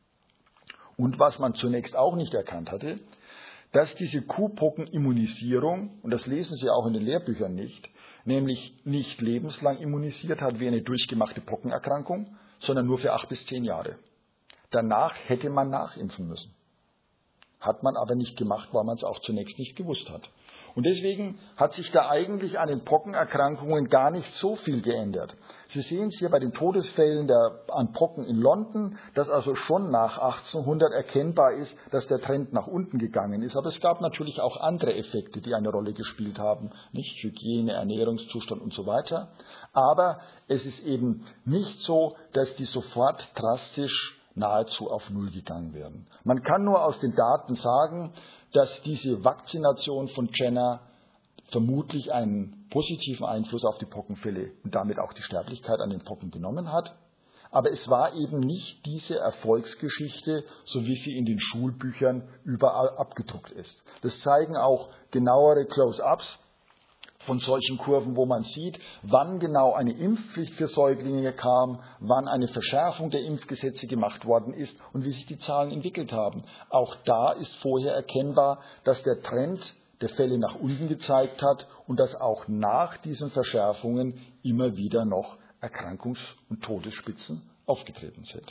Und was man zunächst auch nicht erkannt hatte, dass diese Kuhpockenimmunisierung, und das lesen Sie auch in den Lehrbüchern nicht, nämlich nicht lebenslang immunisiert hat wie eine durchgemachte Pockenerkrankung, sondern nur für 8 bis 10 Jahre. Danach hätte man nachimpfen müssen. Hat man aber nicht gemacht, weil man es auch zunächst nicht gewusst hat. Und deswegen hat sich da eigentlich an den Pockenerkrankungen gar nicht so viel geändert. Sie sehen es hier bei den Todesfällen an Pocken in London, dass also schon nach 1800 erkennbar ist, dass der Trend nach unten gegangen ist. Aber es gab natürlich auch andere Effekte, die eine Rolle gespielt haben, nicht Hygiene, Ernährungszustand und so weiter. Aber es ist eben nicht so, dass die sofort drastisch nahezu auf Null gegangen werden. Man kann nur aus den Daten sagen, dass diese Vakzination von Jenner vermutlich einen positiven Einfluss auf die Pockenfälle und damit auch die Sterblichkeit an den Pocken genommen hat. Aber es war eben nicht diese Erfolgsgeschichte, so wie sie in den Schulbüchern überall abgedruckt ist. Das zeigen auch genauere Close-ups von solchen Kurven, wo man sieht, wann genau eine Impfpflicht für Säuglinge kam, wann eine Verschärfung der Impfgesetze gemacht worden ist und wie sich die Zahlen entwickelt haben. Auch da ist vorher erkennbar, dass der Trend der Fälle nach unten gezeigt hat und dass auch nach diesen Verschärfungen immer wieder noch Erkrankungs- und Todesspitzen aufgetreten sind.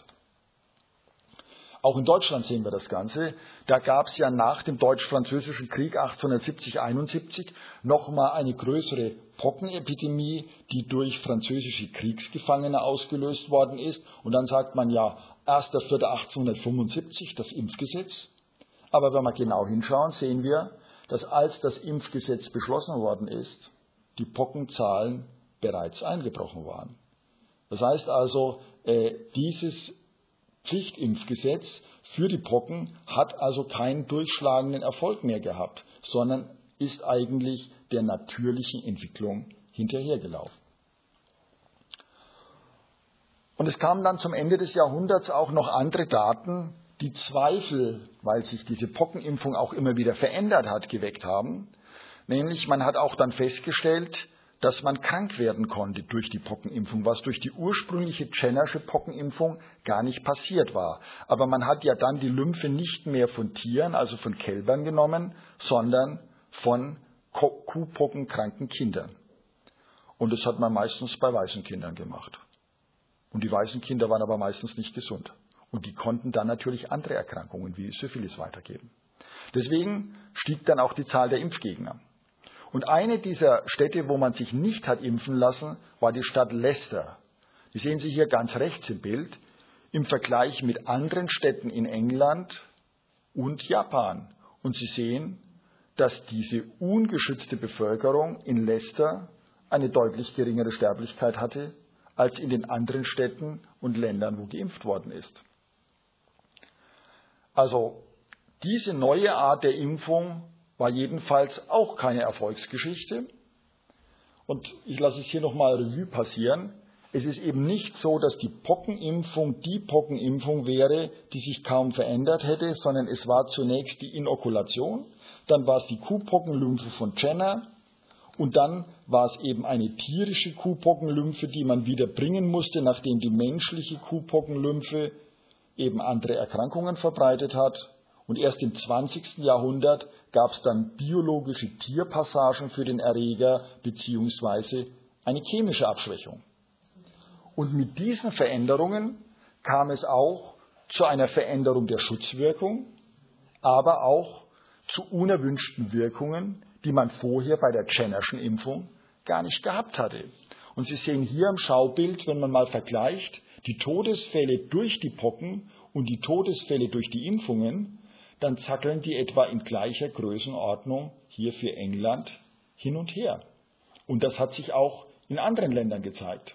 Auch in Deutschland sehen wir das Ganze. Da gab es ja nach dem Deutsch-Französischen Krieg 1870-71 nochmal eine größere Pockenepidemie, die durch französische Kriegsgefangene ausgelöst worden ist. Und dann sagt man ja, 1.4.1875 das Impfgesetz. Aber wenn wir genau hinschauen, sehen wir, dass als das Impfgesetz beschlossen worden ist, die Pockenzahlen bereits eingebrochen waren. Das heißt also, dieses Pflichtimpfgesetz für die Pocken hat also keinen durchschlagenden Erfolg mehr gehabt, sondern ist eigentlich der natürlichen Entwicklung hinterhergelaufen. Und es kamen dann zum Ende des Jahrhunderts auch noch andere Daten, die Zweifel, weil sich diese Pockenimpfung auch immer wieder verändert hat, geweckt haben. Nämlich man hat auch dann festgestellt, dass man krank werden konnte durch die Pockenimpfung, was durch die ursprüngliche Jennersche Pockenimpfung gar nicht passiert war. Aber man hat ja dann die Lymphe nicht mehr von Tieren, also von Kälbern genommen, sondern von Kuhpockenkranken Kindern. Und das hat man meistens bei weißen Kindern gemacht. Und die weißen Kinder waren aber meistens nicht gesund. Und die konnten dann natürlich andere Erkrankungen wie Syphilis weitergeben. Deswegen stieg dann auch die Zahl der Impfgegner. Und eine dieser Städte, wo man sich nicht hat impfen lassen, war die Stadt Leicester. Die sehen Sie hier ganz rechts im Bild, im Vergleich mit anderen Städten in England und Japan. Und Sie sehen, dass diese ungeschützte Bevölkerung in Leicester eine deutlich geringere Sterblichkeit hatte als in den anderen Städten und Ländern, wo geimpft worden ist. Also diese neue Art der Impfung war jedenfalls auch keine Erfolgsgeschichte. Und ich lasse es hier nochmal Revue passieren. Es ist eben nicht so, dass die Pockenimpfung die Pockenimpfung wäre, die sich kaum verändert hätte, sondern es war zunächst die Inokulation, dann war es die Kuhpockenlymphe von Jenner und dann war es eben eine tierische Kuhpockenlymphe, die man wieder bringen musste, nachdem die menschliche Kuhpockenlymphe eben andere Erkrankungen verbreitet hat. Und erst im 20. Jahrhundert gab es dann biologische Tierpassagen für den Erreger beziehungsweise eine chemische Abschwächung. Und mit diesen Veränderungen kam es auch zu einer Veränderung der Schutzwirkung, aber auch zu unerwünschten Wirkungen, die man vorher bei der Jennerschen Impfung gar nicht gehabt hatte. Und Sie sehen hier im Schaubild, wenn man mal vergleicht, die Todesfälle durch die Pocken und die Todesfälle durch die Impfungen, dann zackeln die etwa in gleicher Größenordnung hier für England hin und her. Und das hat sich auch in anderen Ländern gezeigt.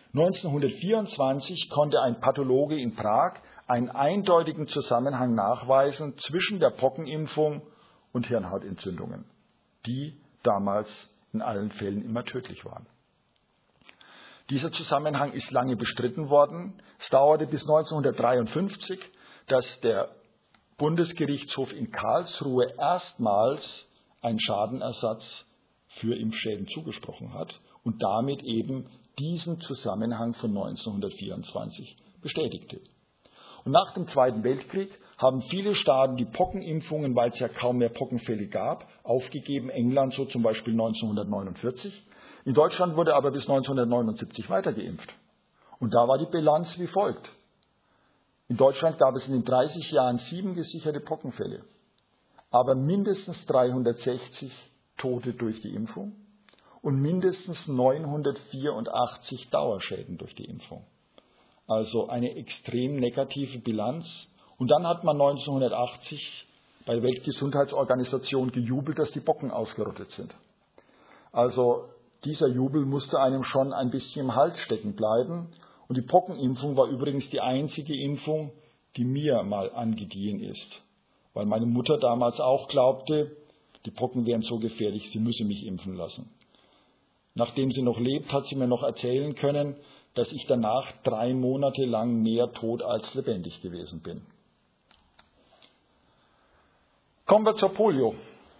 1924 konnte ein Pathologe in Prag einen eindeutigen Zusammenhang nachweisen zwischen der Pockenimpfung und Hirnhautentzündungen, die damals in allen Fällen immer tödlich waren. Dieser Zusammenhang ist lange bestritten worden. Es dauerte bis 1953, dass der Bundesgerichtshof in Karlsruhe erstmals einen Schadenersatz für Impfschäden zugesprochen hat und damit eben diesen Zusammenhang von 1924 bestätigte. Und nach dem Zweiten Weltkrieg haben viele Staaten die Pockenimpfungen, weil es ja kaum mehr Pockenfälle gab, aufgegeben. England so zum Beispiel 1949. In Deutschland wurde aber bis 1979 weiter geimpft. Und da war die Bilanz wie folgt. In Deutschland gab es in den 30 Jahren 7 gesicherte Pockenfälle, aber mindestens 360 Tote durch die Impfung und mindestens 984 Dauerschäden durch die Impfung. Also eine extrem negative Bilanz. Und dann hat man 1980 bei der Weltgesundheitsorganisation gejubelt, dass die Pocken ausgerottet sind. Also dieser Jubel musste einem schon ein bisschen im Hals stecken bleiben. Und die Pockenimpfung war übrigens die einzige Impfung, die mir mal angedient ist. Weil meine Mutter damals auch glaubte, die Pocken wären so gefährlich, sie müsse mich impfen lassen. Nachdem sie noch lebt, hat sie mir noch erzählen können, dass ich danach 3 Monate lang mehr tot als lebendig gewesen bin. Kommen wir zur Polio.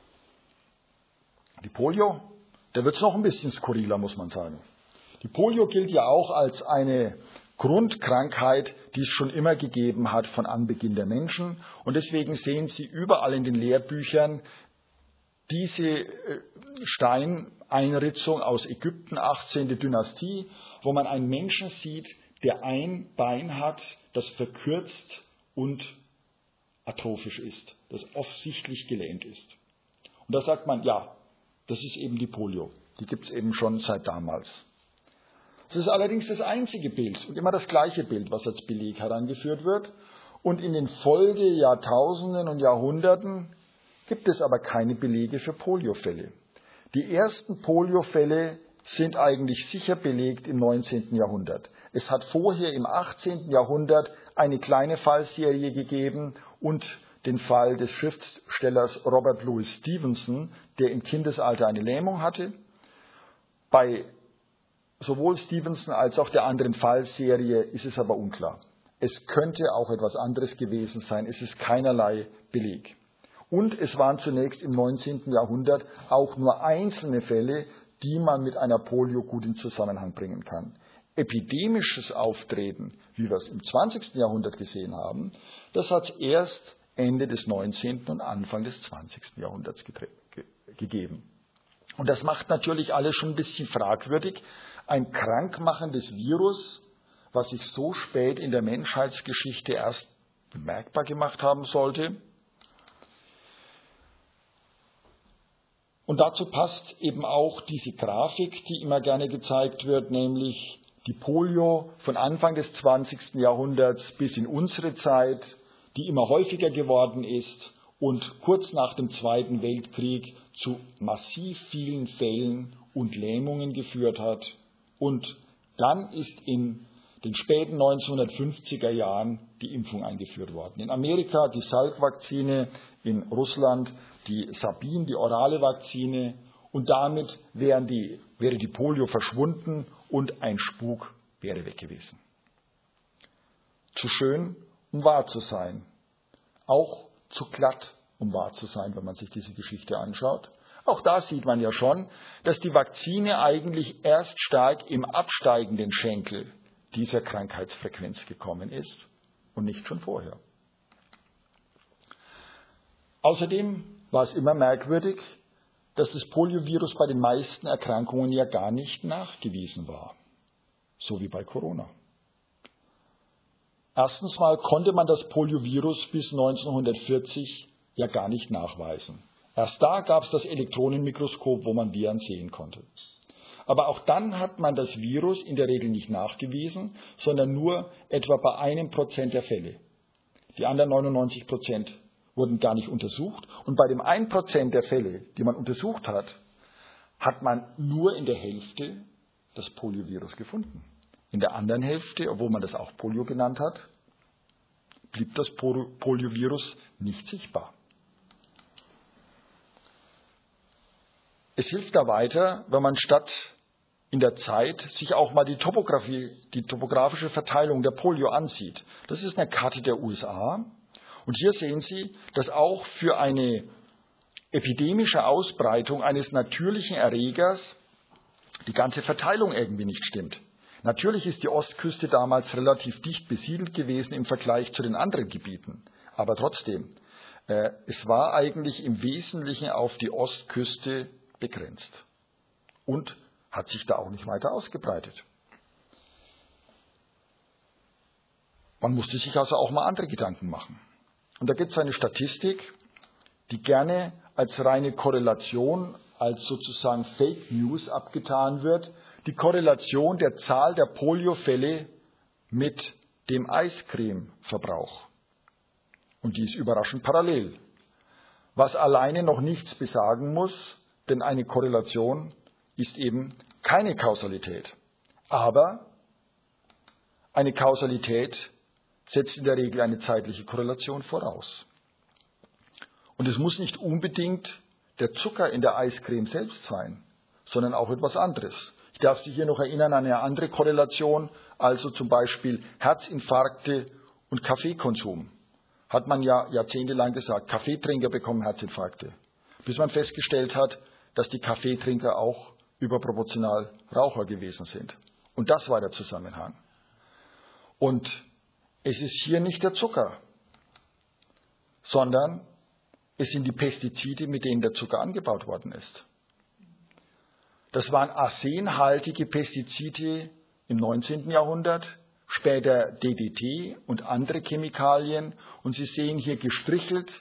Die Polio, da wird es noch ein bisschen skurriler, muss man sagen. Die Polio gilt ja auch als eine Grundkrankheit, die es schon immer gegeben hat von Anbeginn der Menschen. Und deswegen sehen Sie überall in den Lehrbüchern diese Steineinritzung aus Ägypten, 18. Dynastie, wo man einen Menschen sieht, der ein Bein hat, das verkürzt und atrophisch ist, das offensichtlich gelähmt ist. Und da sagt man, ja, das ist eben die Polio. Die gibt es eben schon seit damals. Das ist allerdings das einzige Bild und immer das gleiche Bild, was als Beleg herangeführt wird. Und in den Folgejahrtausenden und Jahrhunderten gibt es aber keine Belege für Poliofälle. Die ersten Poliofälle sind eigentlich sicher belegt im 19. Jahrhundert. Es hat vorher im 18. Jahrhundert eine kleine Fallserie gegeben und den Fall des Schriftstellers Robert Louis Stevenson, der im Kindesalter eine Lähmung hatte. Bei sowohl Stevenson als auch der anderen Fallserie ist es aber unklar. Es könnte auch etwas anderes gewesen sein. Es ist keinerlei Beleg. Und es waren zunächst im 19. Jahrhundert auch nur einzelne Fälle, die man mit einer Polio gut in Zusammenhang bringen kann. Epidemisches Auftreten, wie wir es im 20. Jahrhundert gesehen haben, das hat es erst Ende des 19. und Anfang des 20. Jahrhunderts gegeben. Und das macht natürlich alles schon ein bisschen fragwürdig. Ein krankmachendes Virus, was sich so spät in der Menschheitsgeschichte erst bemerkbar gemacht haben sollte. Und dazu passt eben auch diese Grafik, die immer gerne gezeigt wird, nämlich die Polio von Anfang des 20. Jahrhunderts bis in unsere Zeit, die immer häufiger geworden ist und kurz nach dem Zweiten Weltkrieg zu massiv vielen Fällen und Lähmungen geführt hat. Und dann ist in den späten 1950er Jahren die Impfung eingeführt worden. In Amerika die Salk-Vakzine, in Russland die Sabin, die orale Vakzine. Und damit wäre die Polio verschwunden und ein Spuk wäre weg gewesen. Zu schön, um wahr zu sein. Auch zu glatt, um wahr zu sein, wenn man sich diese Geschichte anschaut. Auch da sieht man ja schon, dass die Vakzine eigentlich erst stark im absteigenden Schenkel dieser Krankheitsfrequenz gekommen ist und nicht schon vorher. Außerdem war es immer merkwürdig, dass das Poliovirus bei den meisten Erkrankungen ja gar nicht nachgewiesen war, so wie bei Corona. Erstens mal konnte man das Poliovirus bis 1940 ja gar nicht nachweisen. Erst da gab es das Elektronenmikroskop, wo man Viren sehen konnte. Aber auch dann hat man das Virus in der Regel nicht nachgewiesen, sondern nur etwa bei 1% der Fälle. Die anderen 99% wurden gar nicht untersucht. Und bei dem 1% der Fälle, die man untersucht hat, hat man nur in der Hälfte das Poliovirus gefunden. In der anderen Hälfte, obwohl man das auch Polio genannt hat, blieb das Poliovirus nicht sichtbar. Es hilft da weiter, wenn man statt in der Zeit sich auch mal die topografische Verteilung der Polio ansieht. Das ist eine Karte der USA. Und hier sehen Sie, dass auch für eine epidemische Ausbreitung eines natürlichen Erregers die ganze Verteilung irgendwie nicht stimmt. Natürlich ist die Ostküste damals relativ dicht besiedelt gewesen im Vergleich zu den anderen Gebieten. Aber trotzdem, es war eigentlich im Wesentlichen auf die Ostküste begrenzt und hat sich da auch nicht weiter ausgebreitet. Man musste sich also auch mal andere Gedanken machen. Und da gibt es eine Statistik, die gerne als reine Korrelation, als sozusagen Fake News abgetan wird. Die Korrelation der Zahl der Poliofälle mit dem Eiscremeverbrauch. Und die ist überraschend parallel. Was alleine noch nichts besagen muss, denn eine Korrelation ist eben keine Kausalität. Aber eine Kausalität setzt in der Regel eine zeitliche Korrelation voraus. Und es muss nicht unbedingt der Zucker in der Eiscreme selbst sein, sondern auch etwas anderes. Ich darf Sie hier noch erinnern an eine andere Korrelation, also zum Beispiel Herzinfarkte und Kaffeekonsum. Hat man ja jahrzehntelang gesagt, Kaffeetrinker bekommen Herzinfarkte, bis man festgestellt hat, dass die Kaffeetrinker auch überproportional Raucher gewesen sind. Und das war der Zusammenhang. Und es ist hier nicht der Zucker, sondern es sind die Pestizide, mit denen der Zucker angebaut worden ist. Das waren arsenhaltige Pestizide im 19. Jahrhundert, später DDT und andere Chemikalien. Und Sie sehen hier gestrichelt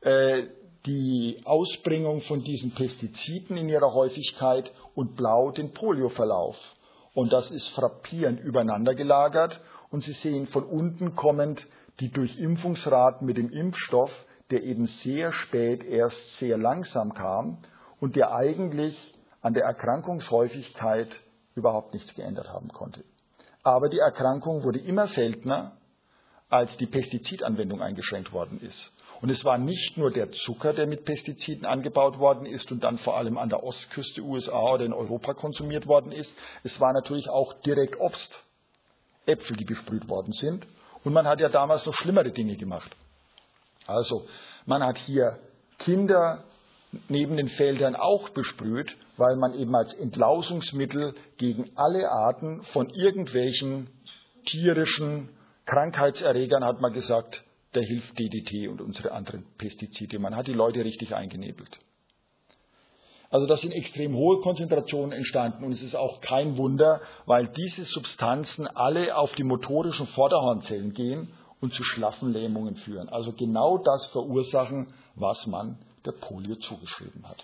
die Ausbringung von diesen Pestiziden in ihrer Häufigkeit und blau den Polioverlauf. Und das ist frappierend übereinander gelagert. Und Sie sehen von unten kommend die Durchimpfungsraten mit dem Impfstoff, der eben sehr spät erst sehr langsam kam und der eigentlich an der Erkrankungshäufigkeit überhaupt nichts geändert haben konnte. Aber die Erkrankung wurde immer seltener, als die Pestizidanwendung eingeschränkt worden ist. Und es war nicht nur der Zucker, der mit Pestiziden angebaut worden ist und dann vor allem an der Ostküste USA oder in Europa konsumiert worden ist. Es war natürlich auch direkt Obst, Äpfel, die besprüht worden sind. Und man hat ja damals noch schlimmere Dinge gemacht. Also man hat hier Kinder neben den Feldern auch besprüht, weil man eben als Entlausungsmittel gegen alle Arten von irgendwelchen tierischen Krankheitserregern, hat man gesagt, da hilft DDT und unsere anderen Pestizide. Man hat die Leute richtig eingenebelt. Also das sind extrem hohe Konzentrationen entstanden und es ist auch kein Wunder, weil diese Substanzen alle auf die motorischen Vorderhornzellen gehen und zu schlaffen Lähmungen führen. Also genau das verursachen, was man der Polio zugeschrieben hat.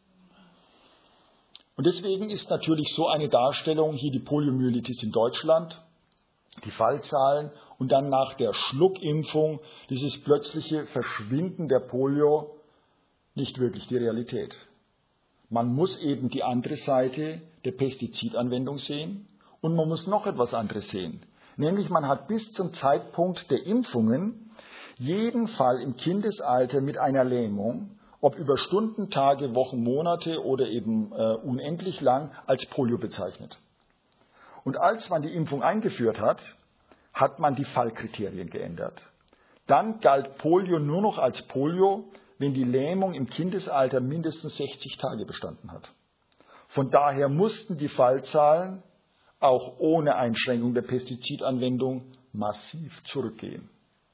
Und deswegen ist natürlich so eine Darstellung, hier die Poliomyelitis in Deutschland, die Fallzahlen und dann nach der Schluckimpfung dieses plötzliche Verschwinden der Polio nicht wirklich die Realität. Man muss eben die andere Seite der Pestizidanwendung sehen und man muss noch etwas anderes sehen. Nämlich man hat bis zum Zeitpunkt der Impfungen jeden Fall im Kindesalter mit einer Lähmung, ob über Stunden, Tage, Wochen, Monate oder eben unendlich lang, als Polio bezeichnet. Und als man die Impfung eingeführt hat, hat man die Fallkriterien geändert. Dann galt Polio nur noch als Polio, wenn die Lähmung im Kindesalter mindestens 60 Tage bestanden hat. Von daher mussten die Fallzahlen auch ohne Einschränkung der Pestizidanwendung massiv zurückgehen.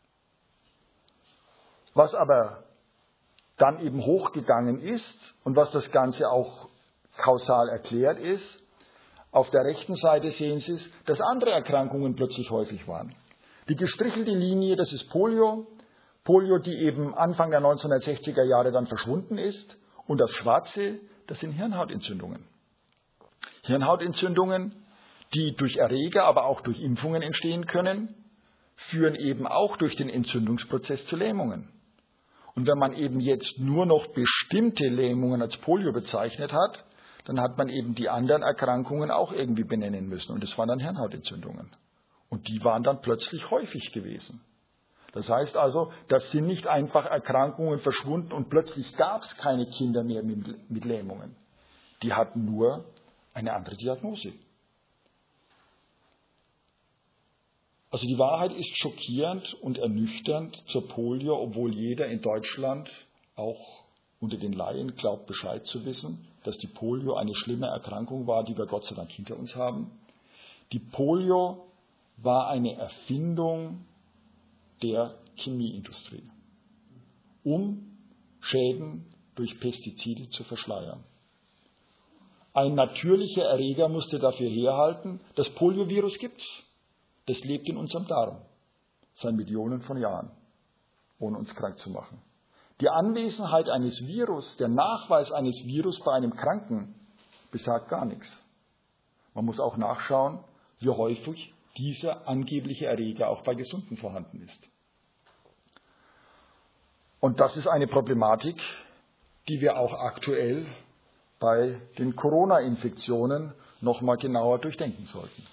Was aber dann eben hochgegangen ist und was das Ganze auch kausal erklärt ist, auf der rechten Seite sehen Sie es, dass andere Erkrankungen plötzlich häufig waren. Die gestrichelte Linie, das ist Polio. Polio, die eben Anfang der 1960er Jahre dann verschwunden ist. Und das Schwarze, das sind Hirnhautentzündungen. Hirnhautentzündungen, die durch Erreger, aber auch durch Impfungen entstehen können, führen eben auch durch den Entzündungsprozess zu Lähmungen. Und wenn man eben jetzt nur noch bestimmte Lähmungen als Polio bezeichnet hat, dann hat man eben die anderen Erkrankungen auch irgendwie benennen müssen. Und das waren dann Hirnhautentzündungen. Und die waren dann plötzlich häufig gewesen. Das heißt also, das sind nicht einfach Erkrankungen verschwunden und plötzlich gab es keine Kinder mehr mit Lähmungen. Die hatten nur eine andere Diagnose. Also die Wahrheit ist schockierend und ernüchternd zur Polio, obwohl jeder in Deutschland, auch unter den Laien, glaubt Bescheid zu wissen, dass die Polio eine schlimme Erkrankung war, die wir Gott sei Dank hinter uns haben. Die Polio war eine Erfindung der Chemieindustrie, um Schäden durch Pestizide zu verschleiern. Ein natürlicher Erreger musste dafür herhalten, das Poliovirus gibt's. Das lebt in unserem Darm seit Millionen von Jahren, ohne uns krank zu machen. Die Anwesenheit eines Virus, der Nachweis eines Virus bei einem Kranken, besagt gar nichts. Man muss auch nachschauen, wie häufig dieser angebliche Erreger auch bei Gesunden vorhanden ist. Und das ist eine Problematik, die wir auch aktuell bei den Corona-Infektionen noch mal genauer durchdenken sollten.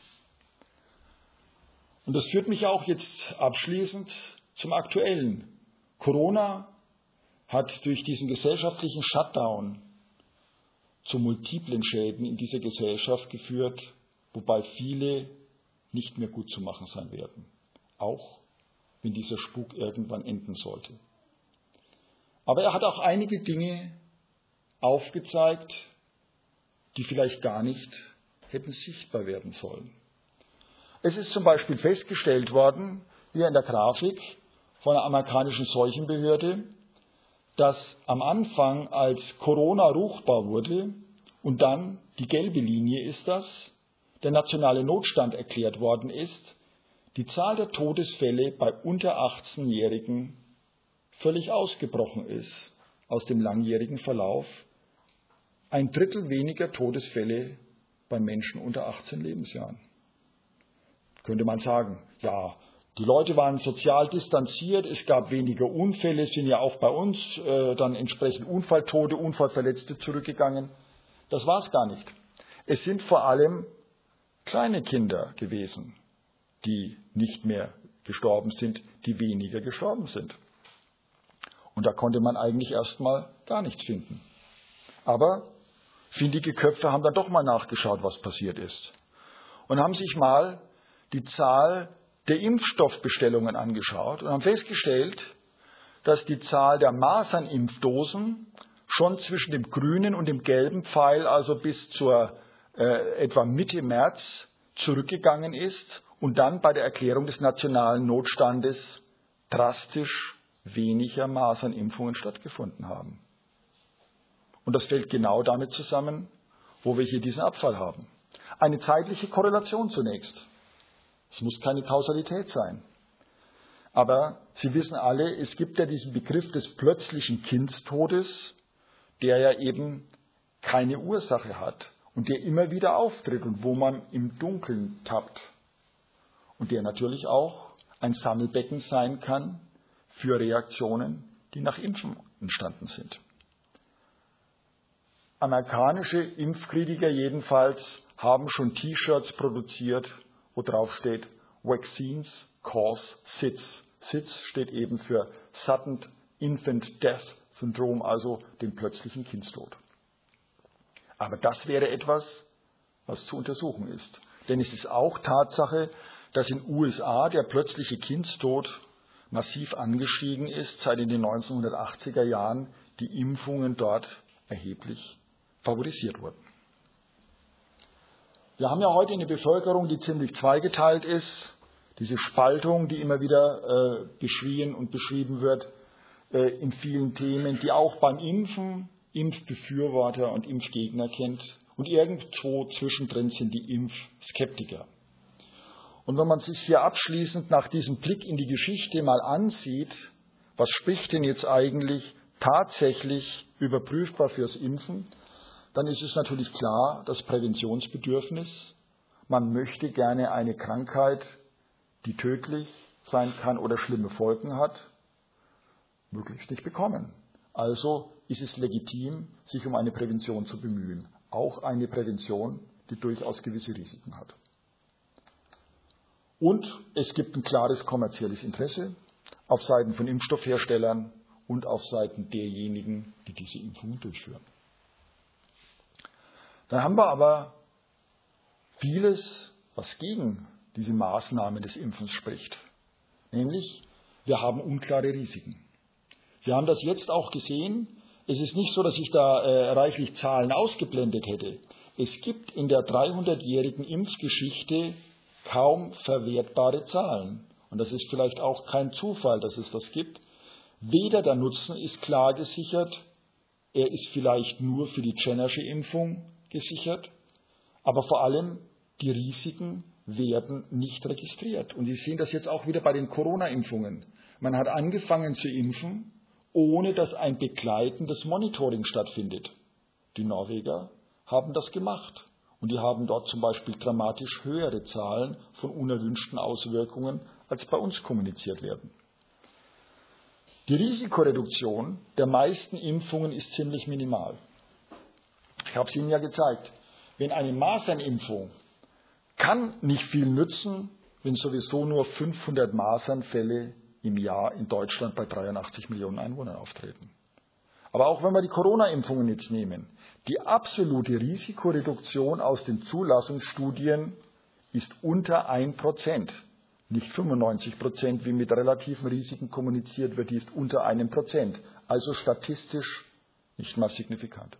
Und das führt mich auch jetzt abschließend zum Aktuellen. Corona hat durch diesen gesellschaftlichen Shutdown zu multiplen Schäden in dieser Gesellschaft geführt, wobei viele nicht mehr gut zu machen sein werden, auch wenn dieser Spuk irgendwann enden sollte. Aber er hat auch einige Dinge aufgezeigt, die vielleicht gar nicht hätten sichtbar werden sollen. Es ist zum Beispiel festgestellt worden, hier in der Grafik von der amerikanischen Seuchenbehörde, dass am Anfang, als Corona ruchbar wurde, und dann, die gelbe Linie ist das, der nationale Notstand erklärt worden ist, die Zahl der Todesfälle bei unter 18-Jährigen völlig ausgebrochen ist aus dem langjährigen Verlauf. 1/3 weniger Todesfälle bei Menschen unter 18 Lebensjahren. Könnte man sagen, ja, die Leute waren sozial distanziert, es gab weniger Unfälle, es sind ja auch bei uns dann entsprechend Unfalltote, Unfallverletzte zurückgegangen. Das war es gar nicht. Es sind vor allem kleine Kinder gewesen, die nicht mehr gestorben sind, die weniger gestorben sind. Und da konnte man eigentlich erstmal gar nichts finden. Aber findige Köpfe haben dann doch mal nachgeschaut, was passiert ist. Und haben sich mal die Zahl der Impfstoffbestellungen angeschaut und haben festgestellt, dass die Zahl der Masernimpfdosen schon zwischen dem grünen und dem gelben Pfeil, also bis zur etwa Mitte März, zurückgegangen ist und dann bei der Erklärung des nationalen Notstandes drastisch weniger Masernimpfungen stattgefunden haben. Und das fällt genau damit zusammen, wo wir hier diesen Abfall haben. Eine zeitliche Korrelation zunächst. Es muss keine Kausalität sein. Aber Sie wissen alle, es gibt ja diesen Begriff des plötzlichen Kindstodes, der ja eben keine Ursache hat und der immer wieder auftritt und wo man im Dunkeln tappt. Und der natürlich auch ein Sammelbecken sein kann für Reaktionen, die nach Impfen entstanden sind. Amerikanische Impfkritiker jedenfalls haben schon T-Shirts produziert, wo drauf steht, Vaccines cause SIDS. SIDS steht eben für Sudden Infant Death Syndrome, also den plötzlichen Kindstod. Aber das wäre etwas, was zu untersuchen ist. Denn es ist auch Tatsache, dass in den USA der plötzliche Kindstod massiv angestiegen ist, seit in den 1980er Jahren die Impfungen dort erheblich favorisiert wurden. Wir haben ja heute eine Bevölkerung, die ziemlich zweigeteilt ist. Diese Spaltung, die immer wieder beschrien und beschrieben wird in vielen Themen, die auch beim Impfen Impfbefürworter und Impfgegner kennt. Und irgendwo zwischendrin sind die Impfskeptiker. Und wenn man sich hier abschließend nach diesem Blick in die Geschichte mal ansieht, was spricht denn jetzt eigentlich tatsächlich überprüfbar fürs Impfen, dann ist es natürlich klar, das Präventionsbedürfnis. Man möchte gerne eine Krankheit, die tödlich sein kann oder schlimme Folgen hat, möglichst nicht bekommen. Also ist es legitim, sich um eine Prävention zu bemühen. Auch eine Prävention, die durchaus gewisse Risiken hat. Und es gibt ein klares kommerzielles Interesse auf Seiten von Impfstoffherstellern und auf Seiten derjenigen, die diese Impfungen durchführen. Dann haben wir aber vieles, was gegen diese Maßnahme des Impfens spricht. Nämlich, wir haben unklare Risiken. Sie haben das jetzt auch gesehen. Es ist nicht so, dass ich da reichlich Zahlen ausgeblendet hätte. Es gibt in der 300-jährigen Impfgeschichte kaum verwertbare Zahlen. Und das ist vielleicht auch kein Zufall, dass es das gibt. Weder der Nutzen ist klar gesichert, er ist vielleicht nur für die Jennersche Impfung gesichert, aber vor allem die Risiken werden nicht registriert. Und Sie sehen das jetzt auch wieder bei den Corona-Impfungen. Man hat angefangen zu impfen, ohne dass ein begleitendes Monitoring stattfindet. Die Norweger haben das gemacht. Und die haben dort zum Beispiel dramatisch höhere Zahlen von unerwünschten Auswirkungen, als bei uns kommuniziert werden. Die Risikoreduktion der meisten Impfungen ist ziemlich minimal. Ich habe es Ihnen ja gezeigt. Wenn eine Masernimpfung kann nicht viel nützen, wenn sowieso nur 500 Masernfälle im Jahr in Deutschland bei 83 Millionen Einwohnern auftreten. Aber auch wenn wir die Corona-Impfungen jetzt nehmen, die absolute Risikoreduktion aus den Zulassungsstudien ist unter 1%. Nicht 95%, wie mit relativen Risiken kommuniziert wird, die ist unter 1%. Also statistisch nicht mal signifikant.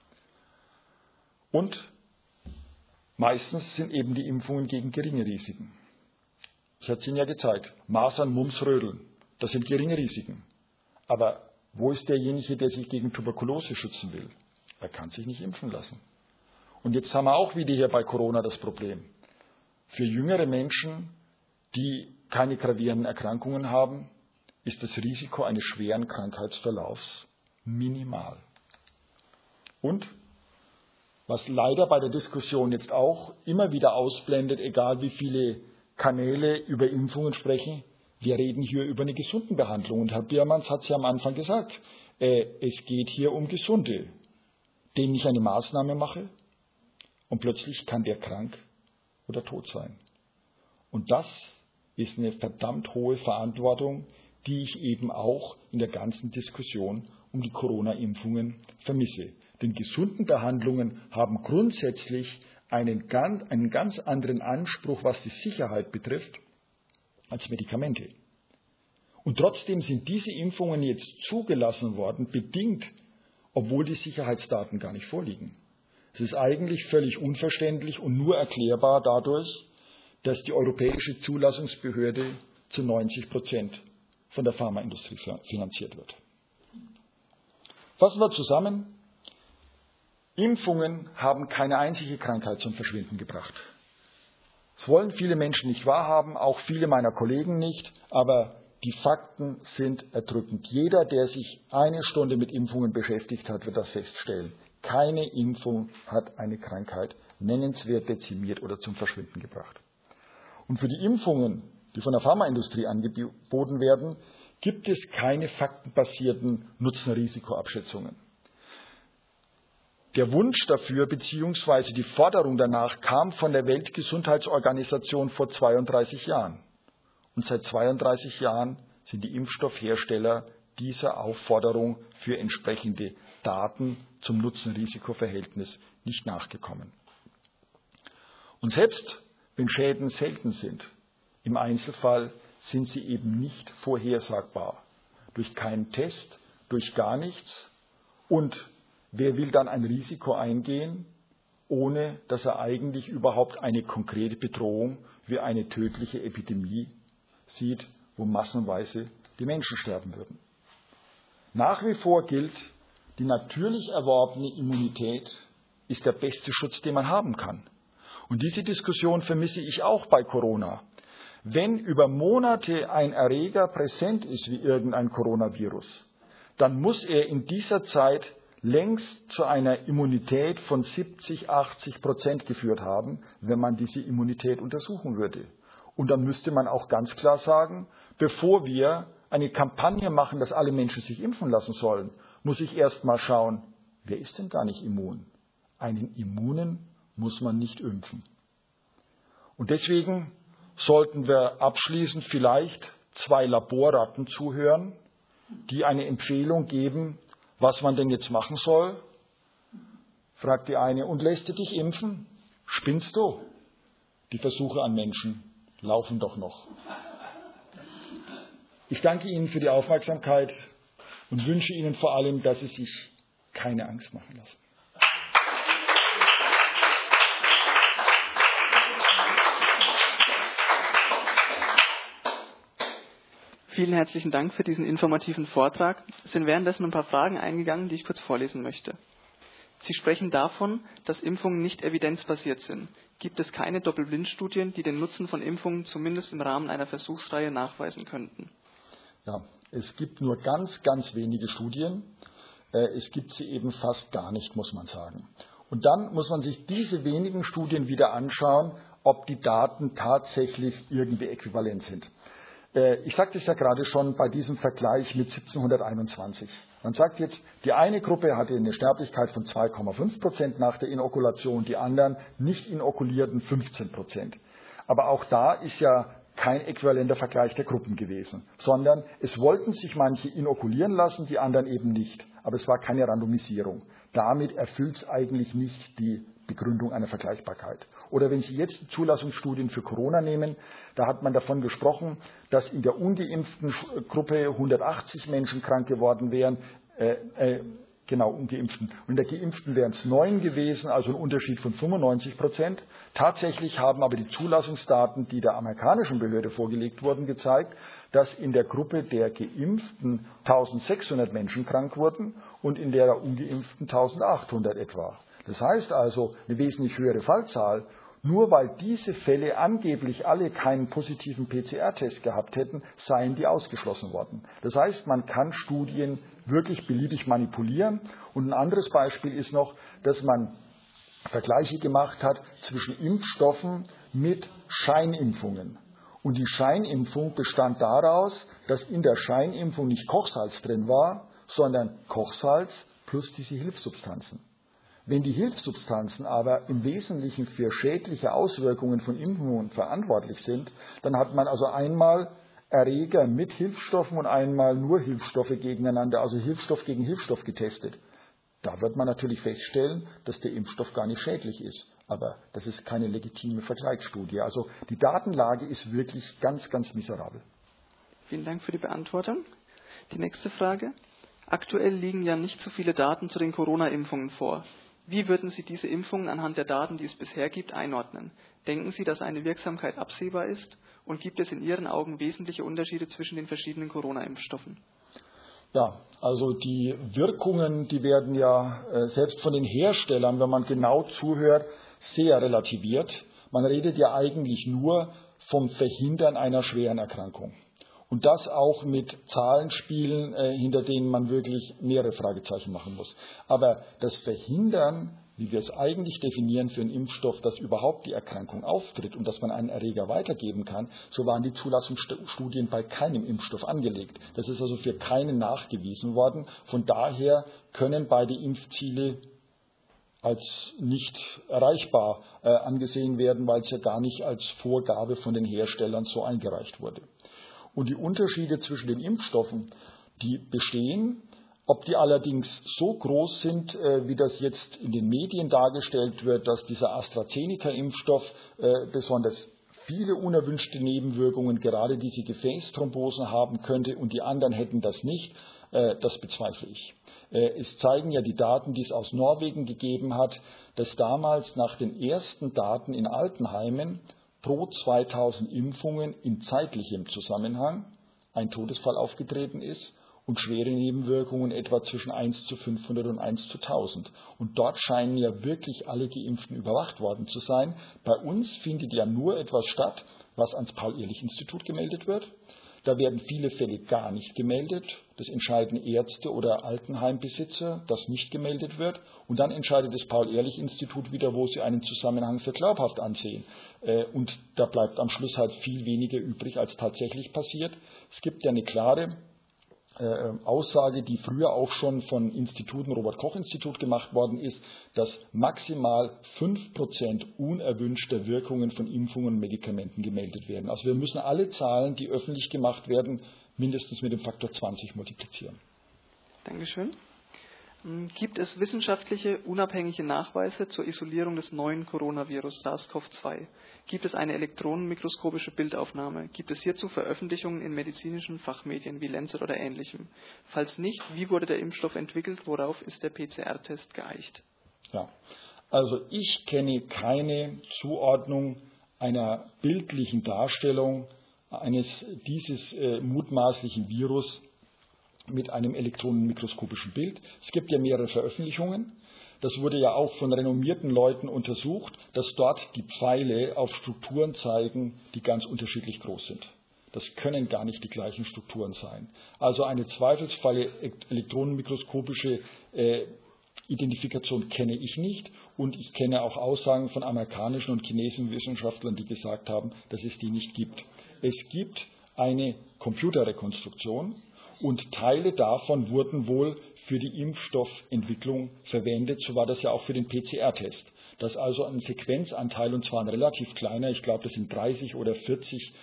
Und meistens sind eben die Impfungen gegen geringe Risiken. Ich hatte es Ihnen ja gezeigt. Masern, Mumps, Rödeln. Das sind geringe Risiken. Aber wo ist derjenige, der sich gegen Tuberkulose schützen will? Er kann sich nicht impfen lassen. Und jetzt haben wir auch wieder hier bei Corona das Problem. Für jüngere Menschen, die keine gravierenden Erkrankungen haben, ist das Risiko eines schweren Krankheitsverlaufs minimal. Und was leider bei der Diskussion jetzt auch immer wieder ausblendet, egal wie viele Kanäle über Impfungen sprechen, wir reden hier über eine Gesundenbehandlung. Und Herr Biermanns hat es ja am Anfang gesagt, es geht hier um Gesunde, denen ich eine Maßnahme mache und plötzlich kann der krank oder tot sein. Und das ist eine verdammt hohe Verantwortung, die ich eben auch in der ganzen Diskussion um die Corona-Impfungen vermisse. Denn Gesundenbehandlungen haben grundsätzlich einen ganz anderen Anspruch, was die Sicherheit betrifft, als Medikamente. Und trotzdem sind diese Impfungen jetzt zugelassen worden, bedingt obwohl die Sicherheitsdaten gar nicht vorliegen. Es ist eigentlich völlig unverständlich und nur erklärbar dadurch, dass die Europäische Zulassungsbehörde zu 90% von der Pharmaindustrie finanziert wird. Fassen wir zusammen. Impfungen haben keine einzige Krankheit zum Verschwinden gebracht. Das wollen viele Menschen nicht wahrhaben, auch viele meiner Kollegen nicht, aber die Fakten sind erdrückend. Jeder, der sich eine Stunde mit Impfungen beschäftigt hat, wird das feststellen. Keine Impfung hat eine Krankheit nennenswert dezimiert oder zum Verschwinden gebracht. Und für die Impfungen, die von der Pharmaindustrie angeboten werden, gibt es keine faktenbasierten Nutzen-Risiko-Abschätzungen. Der Wunsch dafür bzw. die Forderung danach kam von der Weltgesundheitsorganisation vor 32 Jahren. Und seit 32 Jahren sind die Impfstoffhersteller dieser Aufforderung für entsprechende Daten zum Nutzen-Risiko-Verhältnis nicht nachgekommen. Und selbst wenn Schäden selten sind, im Einzelfall sind sie eben nicht vorhersagbar. Durch keinen Test, durch gar nichts. Und wer will dann ein Risiko eingehen, ohne dass er eigentlich überhaupt eine konkrete Bedrohung wie eine tödliche Epidemie sieht, wo massenweise die Menschen sterben würden? Nach wie vor gilt, die natürlich erworbene Immunität ist der beste Schutz, den man haben kann. Und diese Diskussion vermisse ich auch bei Corona. Wenn über Monate ein Erreger präsent ist wie irgendein Coronavirus, dann muss er in dieser Zeit längst zu einer Immunität von 70-80% geführt haben, wenn man diese Immunität untersuchen würde. Und dann müsste man auch ganz klar sagen, bevor wir eine Kampagne machen, dass alle Menschen sich impfen lassen sollen, muss ich erst mal schauen, wer ist denn gar nicht immun? Einen Immunen muss man nicht impfen. Und deswegen sollten wir abschließend vielleicht 2 Laborratten zuhören, die eine Empfehlung geben, was man denn jetzt machen soll. Fragt die eine, und lässt du dich impfen? Spinnst du? Die Versuche an Menschen laufen doch noch. Ich danke Ihnen für die Aufmerksamkeit und wünsche Ihnen vor allem, dass Sie sich keine Angst machen lassen. Vielen herzlichen Dank für diesen informativen Vortrag. Es sind währenddessen ein paar Fragen eingegangen, die ich kurz vorlesen möchte. Sie sprechen davon, dass Impfungen nicht evidenzbasiert sind. Gibt es keine Doppelblindstudien, die den Nutzen von Impfungen zumindest im Rahmen einer Versuchsreihe nachweisen könnten? Ja, es gibt nur ganz, ganz wenige Studien. Es gibt sie eben fast gar nicht, muss man sagen. Und dann muss man sich diese wenigen Studien wieder anschauen, ob die Daten tatsächlich irgendwie äquivalent sind. Ich sagte es ja gerade schon bei diesem Vergleich mit 1721. Man sagt jetzt, die eine Gruppe hatte eine Sterblichkeit von 2,5% nach der Inokulation, die anderen nicht inokulierten 15%. Aber auch da ist ja kein äquivalenter Vergleich der Gruppen gewesen, sondern es wollten sich manche inokulieren lassen, die anderen eben nicht. Aber es war keine Randomisierung. Damit erfüllt es eigentlich nicht die Begründung einer Vergleichbarkeit. Oder wenn Sie jetzt die Zulassungsstudien für Corona nehmen, da hat man davon gesprochen, dass in der ungeimpften Gruppe 180 Menschen krank geworden wären, ungeimpften. Und in der Geimpften wären es 9 gewesen, also ein Unterschied von 95%. Tatsächlich haben aber die Zulassungsdaten, die der amerikanischen Behörde vorgelegt wurden, gezeigt, dass in der Gruppe der Geimpften 1600 Menschen krank wurden und in der Ungeimpften 1800 etwa. Das heißt also eine wesentlich höhere Fallzahl. Nur weil diese Fälle angeblich alle keinen positiven PCR-Test gehabt hätten, seien die ausgeschlossen worden. Das heißt, man kann Studien wirklich beliebig manipulieren. Und ein anderes Beispiel ist noch, dass man Vergleiche gemacht hat zwischen Impfstoffen mit Scheinimpfungen. Und die Scheinimpfung bestand daraus, dass in der Scheinimpfung nicht Kochsalz drin war, sondern Kochsalz plus diese Hilfssubstanzen. Wenn die Hilfssubstanzen aber im Wesentlichen für schädliche Auswirkungen von Impfungen verantwortlich sind, dann hat man also einmal Erreger mit Hilfsstoffen und einmal nur Hilfsstoffe gegeneinander, also Hilfsstoff gegen Hilfsstoff getestet. Da wird man natürlich feststellen, dass der Impfstoff gar nicht schädlich ist. Aber das ist keine legitime Vergleichsstudie. Also die Datenlage ist wirklich ganz, ganz miserabel. Vielen Dank für die Beantwortung. Die nächste Frage. Aktuell liegen ja nicht so viele Daten zu den Corona-Impfungen vor. Wie würden Sie diese Impfungen anhand der Daten, die es bisher gibt, einordnen? Denken Sie, dass eine Wirksamkeit absehbar ist? Und gibt es in Ihren Augen wesentliche Unterschiede zwischen den verschiedenen Corona-Impfstoffen? Ja, also die Wirkungen, die werden ja selbst von den Herstellern, wenn man genau zuhört, sehr relativiert. Man redet ja eigentlich nur vom Verhindern einer schweren Erkrankung. Und das auch mit Zahlenspielen, hinter denen man wirklich mehrere Fragezeichen machen muss. Aber das Verhindern, wie wir es eigentlich definieren für einen Impfstoff, dass überhaupt die Erkrankung auftritt und dass man einen Erreger weitergeben kann, so waren die Zulassungsstudien bei keinem Impfstoff angelegt. Das ist also für keinen nachgewiesen worden. Von daher können beide Impfziele als nicht erreichbar angesehen werden, weil es ja gar nicht als Vorgabe von den Herstellern so eingereicht wurde. Und die Unterschiede zwischen den Impfstoffen, die bestehen. Ob die allerdings so groß sind, wie das jetzt in den Medien dargestellt wird, dass dieser AstraZeneca-Impfstoff besonders viele unerwünschte Nebenwirkungen, gerade diese Gefäßthrombosen haben könnte und die anderen hätten das nicht, das bezweifle ich. Es zeigen ja die Daten, die es aus Norwegen gegeben hat, dass damals nach den ersten Daten in Altenheimen pro 2000 Impfungen in zeitlichem Zusammenhang ein Todesfall aufgetreten ist und schwere Nebenwirkungen etwa zwischen 1 zu 500 und 1 zu 1000. Und dort scheinen ja wirklich alle Geimpften überwacht worden zu sein. Bei uns findet ja nur etwas statt, was ans Paul-Ehrlich-Institut gemeldet wird. Da werden viele Fälle gar nicht gemeldet. Das entscheiden Ärzte oder Altenheimbesitzer, das nicht gemeldet wird. Und dann entscheidet das Paul-Ehrlich-Institut wieder, wo sie einen Zusammenhang für glaubhaft ansehen. Und da bleibt am Schluss halt viel weniger übrig, als tatsächlich passiert. Es gibt ja eine klare Aussage, die früher auch schon von Instituten, Robert-Koch-Institut gemacht worden ist, dass maximal 5% unerwünschter Wirkungen von Impfungen und Medikamenten gemeldet werden. Also wir müssen alle Zahlen, die öffentlich gemacht werden, mindestens mit dem Faktor 20 multiplizieren. Dankeschön. Gibt es wissenschaftliche, unabhängige Nachweise zur Isolierung des neuen Coronavirus SARS-CoV-2? Gibt es eine elektronenmikroskopische Bildaufnahme? Gibt es hierzu Veröffentlichungen in medizinischen Fachmedien wie Lancet oder Ähnlichem? Falls nicht, wie wurde der Impfstoff entwickelt? Worauf ist der PCR-Test geeicht? Ja, also ich kenne keine Zuordnung einer bildlichen Darstellung dieses mutmaßlichen Virus mit einem elektronenmikroskopischen Bild. Es gibt ja mehrere Veröffentlichungen. Das wurde ja auch von renommierten Leuten untersucht, dass dort die Pfeile auf Strukturen zeigen, die ganz unterschiedlich groß sind. Das können gar nicht die gleichen Strukturen sein. Also eine zweifelsfalle elektronenmikroskopische Identifikation kenne ich nicht. Und ich kenne auch Aussagen von amerikanischen und chinesischen Wissenschaftlern, die gesagt haben, dass es die nicht gibt. Es gibt eine Computerrekonstruktion. Und Teile davon wurden wohl für die Impfstoffentwicklung verwendet. So war das ja auch für den PCR-Test. Das ist also ein Sequenzanteil, und zwar ein relativ kleiner, ich glaube, das sind 30 oder 40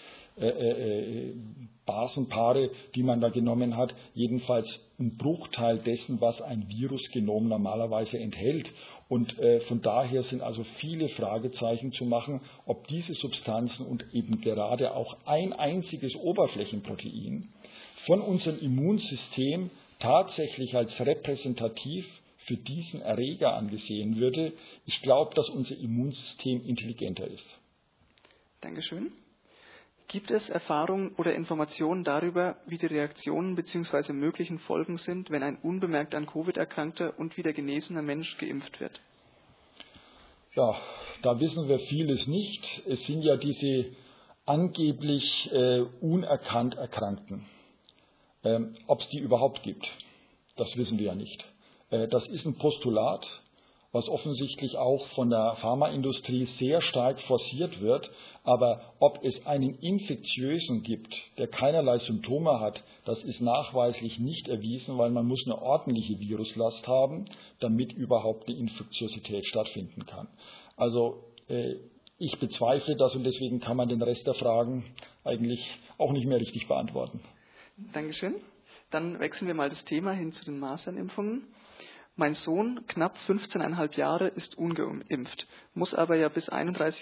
Basenpaare, die man da genommen hat. Jedenfalls ein Bruchteil dessen, was ein Virusgenom normalerweise enthält. Und von daher sind also viele Fragezeichen zu machen, ob diese Substanzen und eben gerade auch ein einziges Oberflächenprotein von unserem Immunsystem tatsächlich als repräsentativ für diesen Erreger angesehen würde. Ich glaube, dass unser Immunsystem intelligenter ist. Dankeschön. Gibt es Erfahrungen oder Informationen darüber, wie die Reaktionen bzw. möglichen Folgen sind, wenn ein unbemerkt an Covid erkrankter und wieder genesener Mensch geimpft wird? Ja, da wissen wir vieles nicht. Es sind ja diese angeblich unerkannt Erkrankten. Ob es die überhaupt gibt, das wissen wir ja nicht. Das ist ein Postulat, was offensichtlich auch von der Pharmaindustrie sehr stark forciert wird. Aber ob es einen Infektiösen gibt, der keinerlei Symptome hat, das ist nachweislich nicht erwiesen, weil man muss eine ordentliche Viruslast haben, damit überhaupt eine Infektiosität stattfinden kann. Also ich bezweifle das, und deswegen kann man den Rest der Fragen eigentlich auch nicht mehr richtig beantworten. Dankeschön. Dann wechseln wir mal das Thema hin zu den Masernimpfungen. Mein Sohn, knapp 15,5 Jahre, ist ungeimpft, muss aber ja bis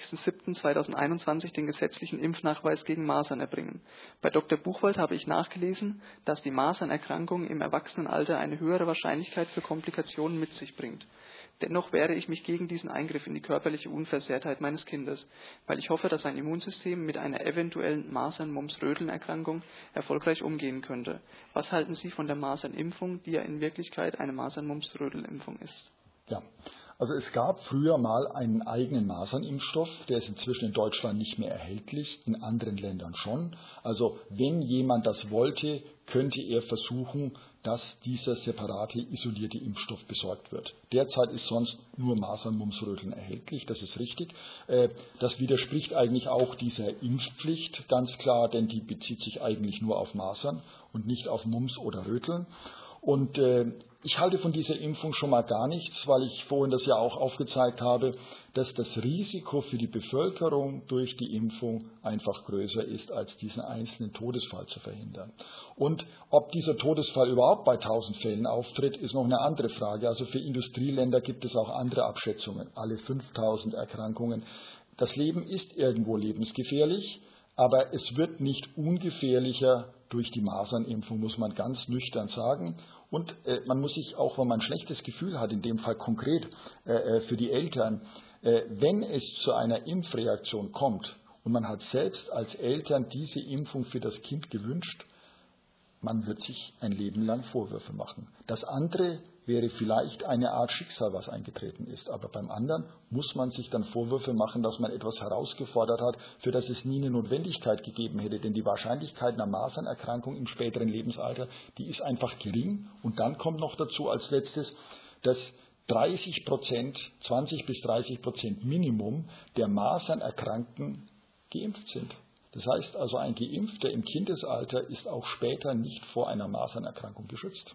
31.07.2021 den gesetzlichen Impfnachweis gegen Masern erbringen. Bei Dr. Buchwald habe ich nachgelesen, dass die Masernerkrankung im Erwachsenenalter eine höhere Wahrscheinlichkeit für Komplikationen mit sich bringt. Dennoch wehre ich mich gegen diesen Eingriff in die körperliche Unversehrtheit meines Kindes, weil ich hoffe, dass sein Immunsystem mit einer eventuellen Masern-Mumps-Röteln-Erkrankung erfolgreich umgehen könnte. Was halten Sie von der Masernimpfung, die ja in Wirklichkeit eine Masern-Mumps-Röteln-Impfung ist? Ja, also es gab früher mal einen eigenen Masernimpfstoff, der ist inzwischen in Deutschland nicht mehr erhältlich, in anderen Ländern schon. Also wenn jemand das wollte, könnte er versuchen, dass dieser separate, isolierte Impfstoff besorgt wird. Derzeit ist sonst nur Masern-Mumps-Röteln erhältlich, das ist richtig. Das widerspricht eigentlich auch dieser Impfpflicht, ganz klar, denn die bezieht sich eigentlich nur auf Masern und nicht auf Mumps oder Röteln. Und ich halte von dieser Impfung schon mal gar nichts, weil ich vorhin das ja auch aufgezeigt habe, dass das Risiko für die Bevölkerung durch die Impfung einfach größer ist, als diesen einzelnen Todesfall zu verhindern. Und ob dieser Todesfall überhaupt bei 1000 Fällen auftritt, ist noch eine andere Frage. Also für Industrieländer gibt es auch andere Abschätzungen, alle 5000 Erkrankungen. Das Leben ist irgendwo lebensgefährlich, aber es wird nicht ungefährlicher durch die Masernimpfung, muss man ganz nüchtern sagen. Und man muss sich auch, wenn man ein schlechtes Gefühl hat, in dem Fall konkret für die Eltern, wenn es zu einer Impfreaktion kommt und man hat selbst als Eltern diese Impfung für das Kind gewünscht, man wird sich ein Leben lang Vorwürfe machen. Das andere wäre vielleicht eine Art Schicksal, was eingetreten ist. Aber beim anderen muss man sich dann Vorwürfe machen, dass man etwas herausgefordert hat, für das es nie eine Notwendigkeit gegeben hätte. Denn die Wahrscheinlichkeit einer Masernerkrankung im späteren Lebensalter, die ist einfach gering. Und dann kommt noch dazu als letztes, dass 30%, 20 bis 30% Minimum der Masernerkrankten geimpft sind. Das heißt also, ein Geimpfter im Kindesalter ist auch später nicht vor einer Masernerkrankung geschützt.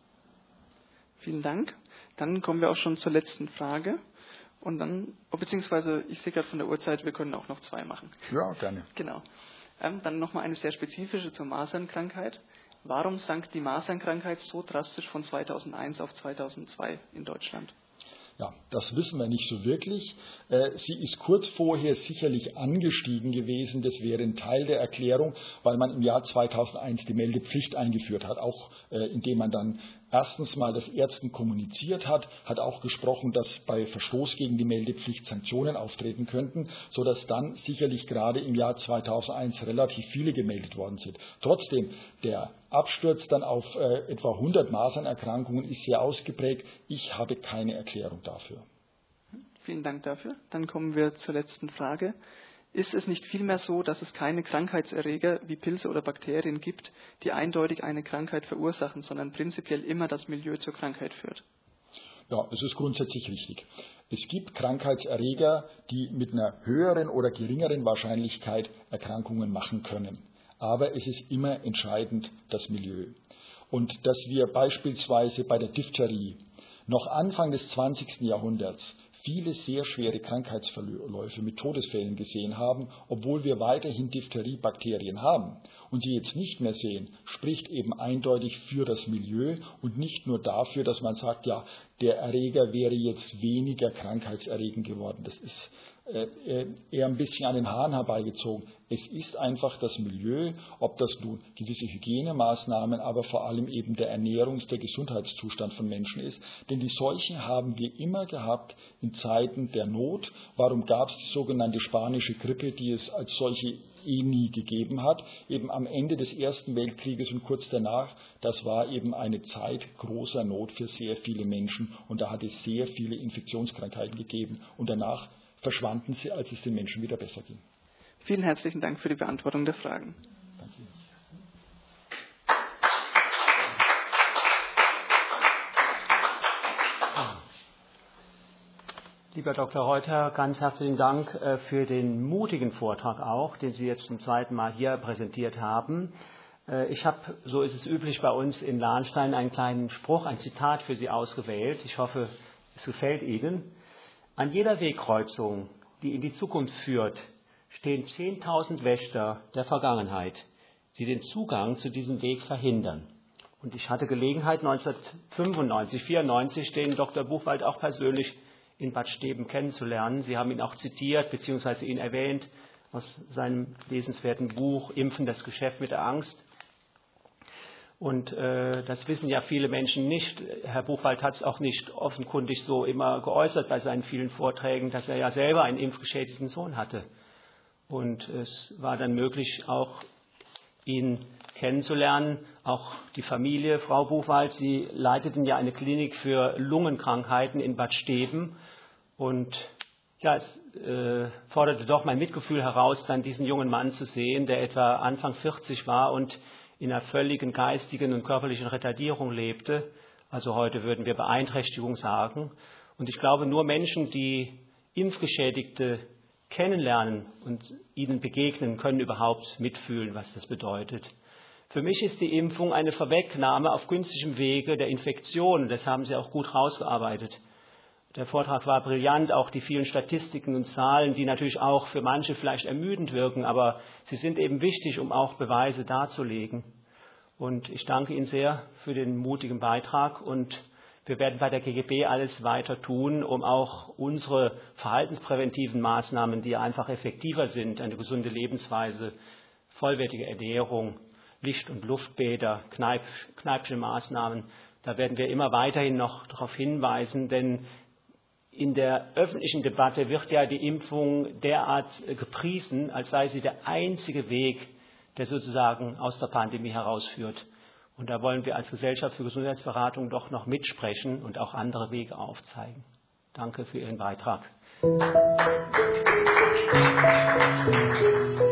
Vielen Dank. Dann kommen wir auch schon zur letzten Frage. Und dann, beziehungsweise ich sehe gerade von der Uhrzeit, wir können auch noch 2 machen. Ja, gerne. Genau. Dann nochmal eine sehr spezifische zur Masernkrankheit. Warum sank die Masernkrankheit so drastisch von 2001 auf 2002 in Deutschland? Ja, das wissen wir nicht so wirklich. Sie ist kurz vorher sicherlich angestiegen gewesen. Das wäre ein Teil der Erklärung, weil man im Jahr 2001 die Meldepflicht eingeführt hat, auch indem man dann erstens mal das Ärzten kommuniziert hat auch gesprochen, dass bei Verstoß gegen die Meldepflicht Sanktionen auftreten könnten, sodass dann sicherlich gerade im Jahr 2001 relativ viele gemeldet worden sind. Trotzdem, der Absturz dann auf etwa 100 Masernerkrankungen ist sehr ausgeprägt. Ich habe keine Erklärung dafür. Vielen Dank dafür. Dann kommen wir zur letzten Frage. Ist es nicht vielmehr so, dass es keine Krankheitserreger wie Pilze oder Bakterien gibt, die eindeutig eine Krankheit verursachen, sondern prinzipiell immer das Milieu zur Krankheit führt? Ja, es ist grundsätzlich richtig. Es gibt Krankheitserreger, die mit einer höheren oder geringeren Wahrscheinlichkeit Erkrankungen machen können. Aber es ist immer entscheidend das Milieu. Und dass wir beispielsweise bei der Diphtherie noch Anfang des 20. Jahrhunderts viele sehr schwere Krankheitsverläufe mit Todesfällen gesehen haben, obwohl wir weiterhin Diphtheriebakterien haben und sie jetzt nicht mehr sehen, spricht eben eindeutig für das Milieu und nicht nur dafür, dass man sagt, ja, der Erreger wäre jetzt weniger krankheitserregend geworden. Das ist eher ein bisschen an den Haaren herbeigezogen. Es ist einfach das Milieu, ob das nun gewisse Hygienemaßnahmen, aber vor allem eben der der Gesundheitszustand von Menschen ist. Denn die Seuchen haben wir immer gehabt in Zeiten der Not. Warum gab es die sogenannte spanische Grippe, die es als solche nie gegeben hat? Eben am Ende des Ersten Weltkrieges und kurz danach, das war eben eine Zeit großer Not für sehr viele Menschen. Und da hat es sehr viele Infektionskrankheiten gegeben. Und danach verschwanden sie, als es den Menschen wieder besser ging. Vielen herzlichen Dank für die Beantwortung der Fragen. Danke. Lieber Dr. Reuter, ganz herzlichen Dank für den mutigen Vortrag auch, den Sie jetzt zum zweiten Mal hier präsentiert haben. Ich habe, so ist es üblich bei uns in Lahnstein, einen kleinen Spruch, ein Zitat für Sie ausgewählt. Ich hoffe, es gefällt Ihnen. An jeder Wegkreuzung, die in die Zukunft führt, stehen 10.000 Wächter der Vergangenheit, die den Zugang zu diesem Weg verhindern. Und ich hatte Gelegenheit, 1995, 94 den Dr. Buchwald auch persönlich in Bad Steben kennenzulernen. Sie haben ihn auch zitiert bzw. ihn erwähnt aus seinem lesenswerten Buch Impfen, das Geschäft mit der Angst. Und das wissen ja viele Menschen nicht. Herr Buchwald hat es auch nicht offenkundig so immer geäußert bei seinen vielen Vorträgen, dass er ja selber einen impfgeschädigten Sohn hatte. Und es war dann möglich, auch ihn kennenzulernen, auch die Familie, Frau Buchwald. Sie leiteten ja eine Klinik für Lungenkrankheiten in Bad Steben. Und ja, es forderte doch mein Mitgefühl heraus, dann diesen jungen Mann zu sehen, der etwa Anfang 40 war und in einer völligen geistigen und körperlichen Retardierung lebte. Also heute würden wir Beeinträchtigung sagen. Und ich glaube, nur Menschen, die Impfgeschädigte kennenlernen und ihnen begegnen, können überhaupt mitfühlen, was das bedeutet. Für mich ist die Impfung eine Vorwegnahme auf günstigem Wege der Infektion. Das haben Sie auch gut rausgearbeitet. Der Vortrag war brillant, auch die vielen Statistiken und Zahlen, die natürlich auch für manche vielleicht ermüdend wirken, aber sie sind eben wichtig, um auch Beweise darzulegen. Und ich danke Ihnen sehr für den mutigen Beitrag und wir werden bei der GGB alles weiter tun, um auch unsere verhaltenspräventiven Maßnahmen, die einfach effektiver sind, eine gesunde Lebensweise, vollwertige Ernährung, Licht- und Luftbäder, kneipsche Maßnahmen, da werden wir immer weiterhin noch darauf hinweisen, denn in der öffentlichen Debatte wird ja die Impfung derart gepriesen, als sei sie der einzige Weg, der sozusagen aus der Pandemie herausführt. Und da wollen wir als Gesellschaft für Gesundheitsberatung doch noch mitsprechen und auch andere Wege aufzeigen. Danke für Ihren Beitrag.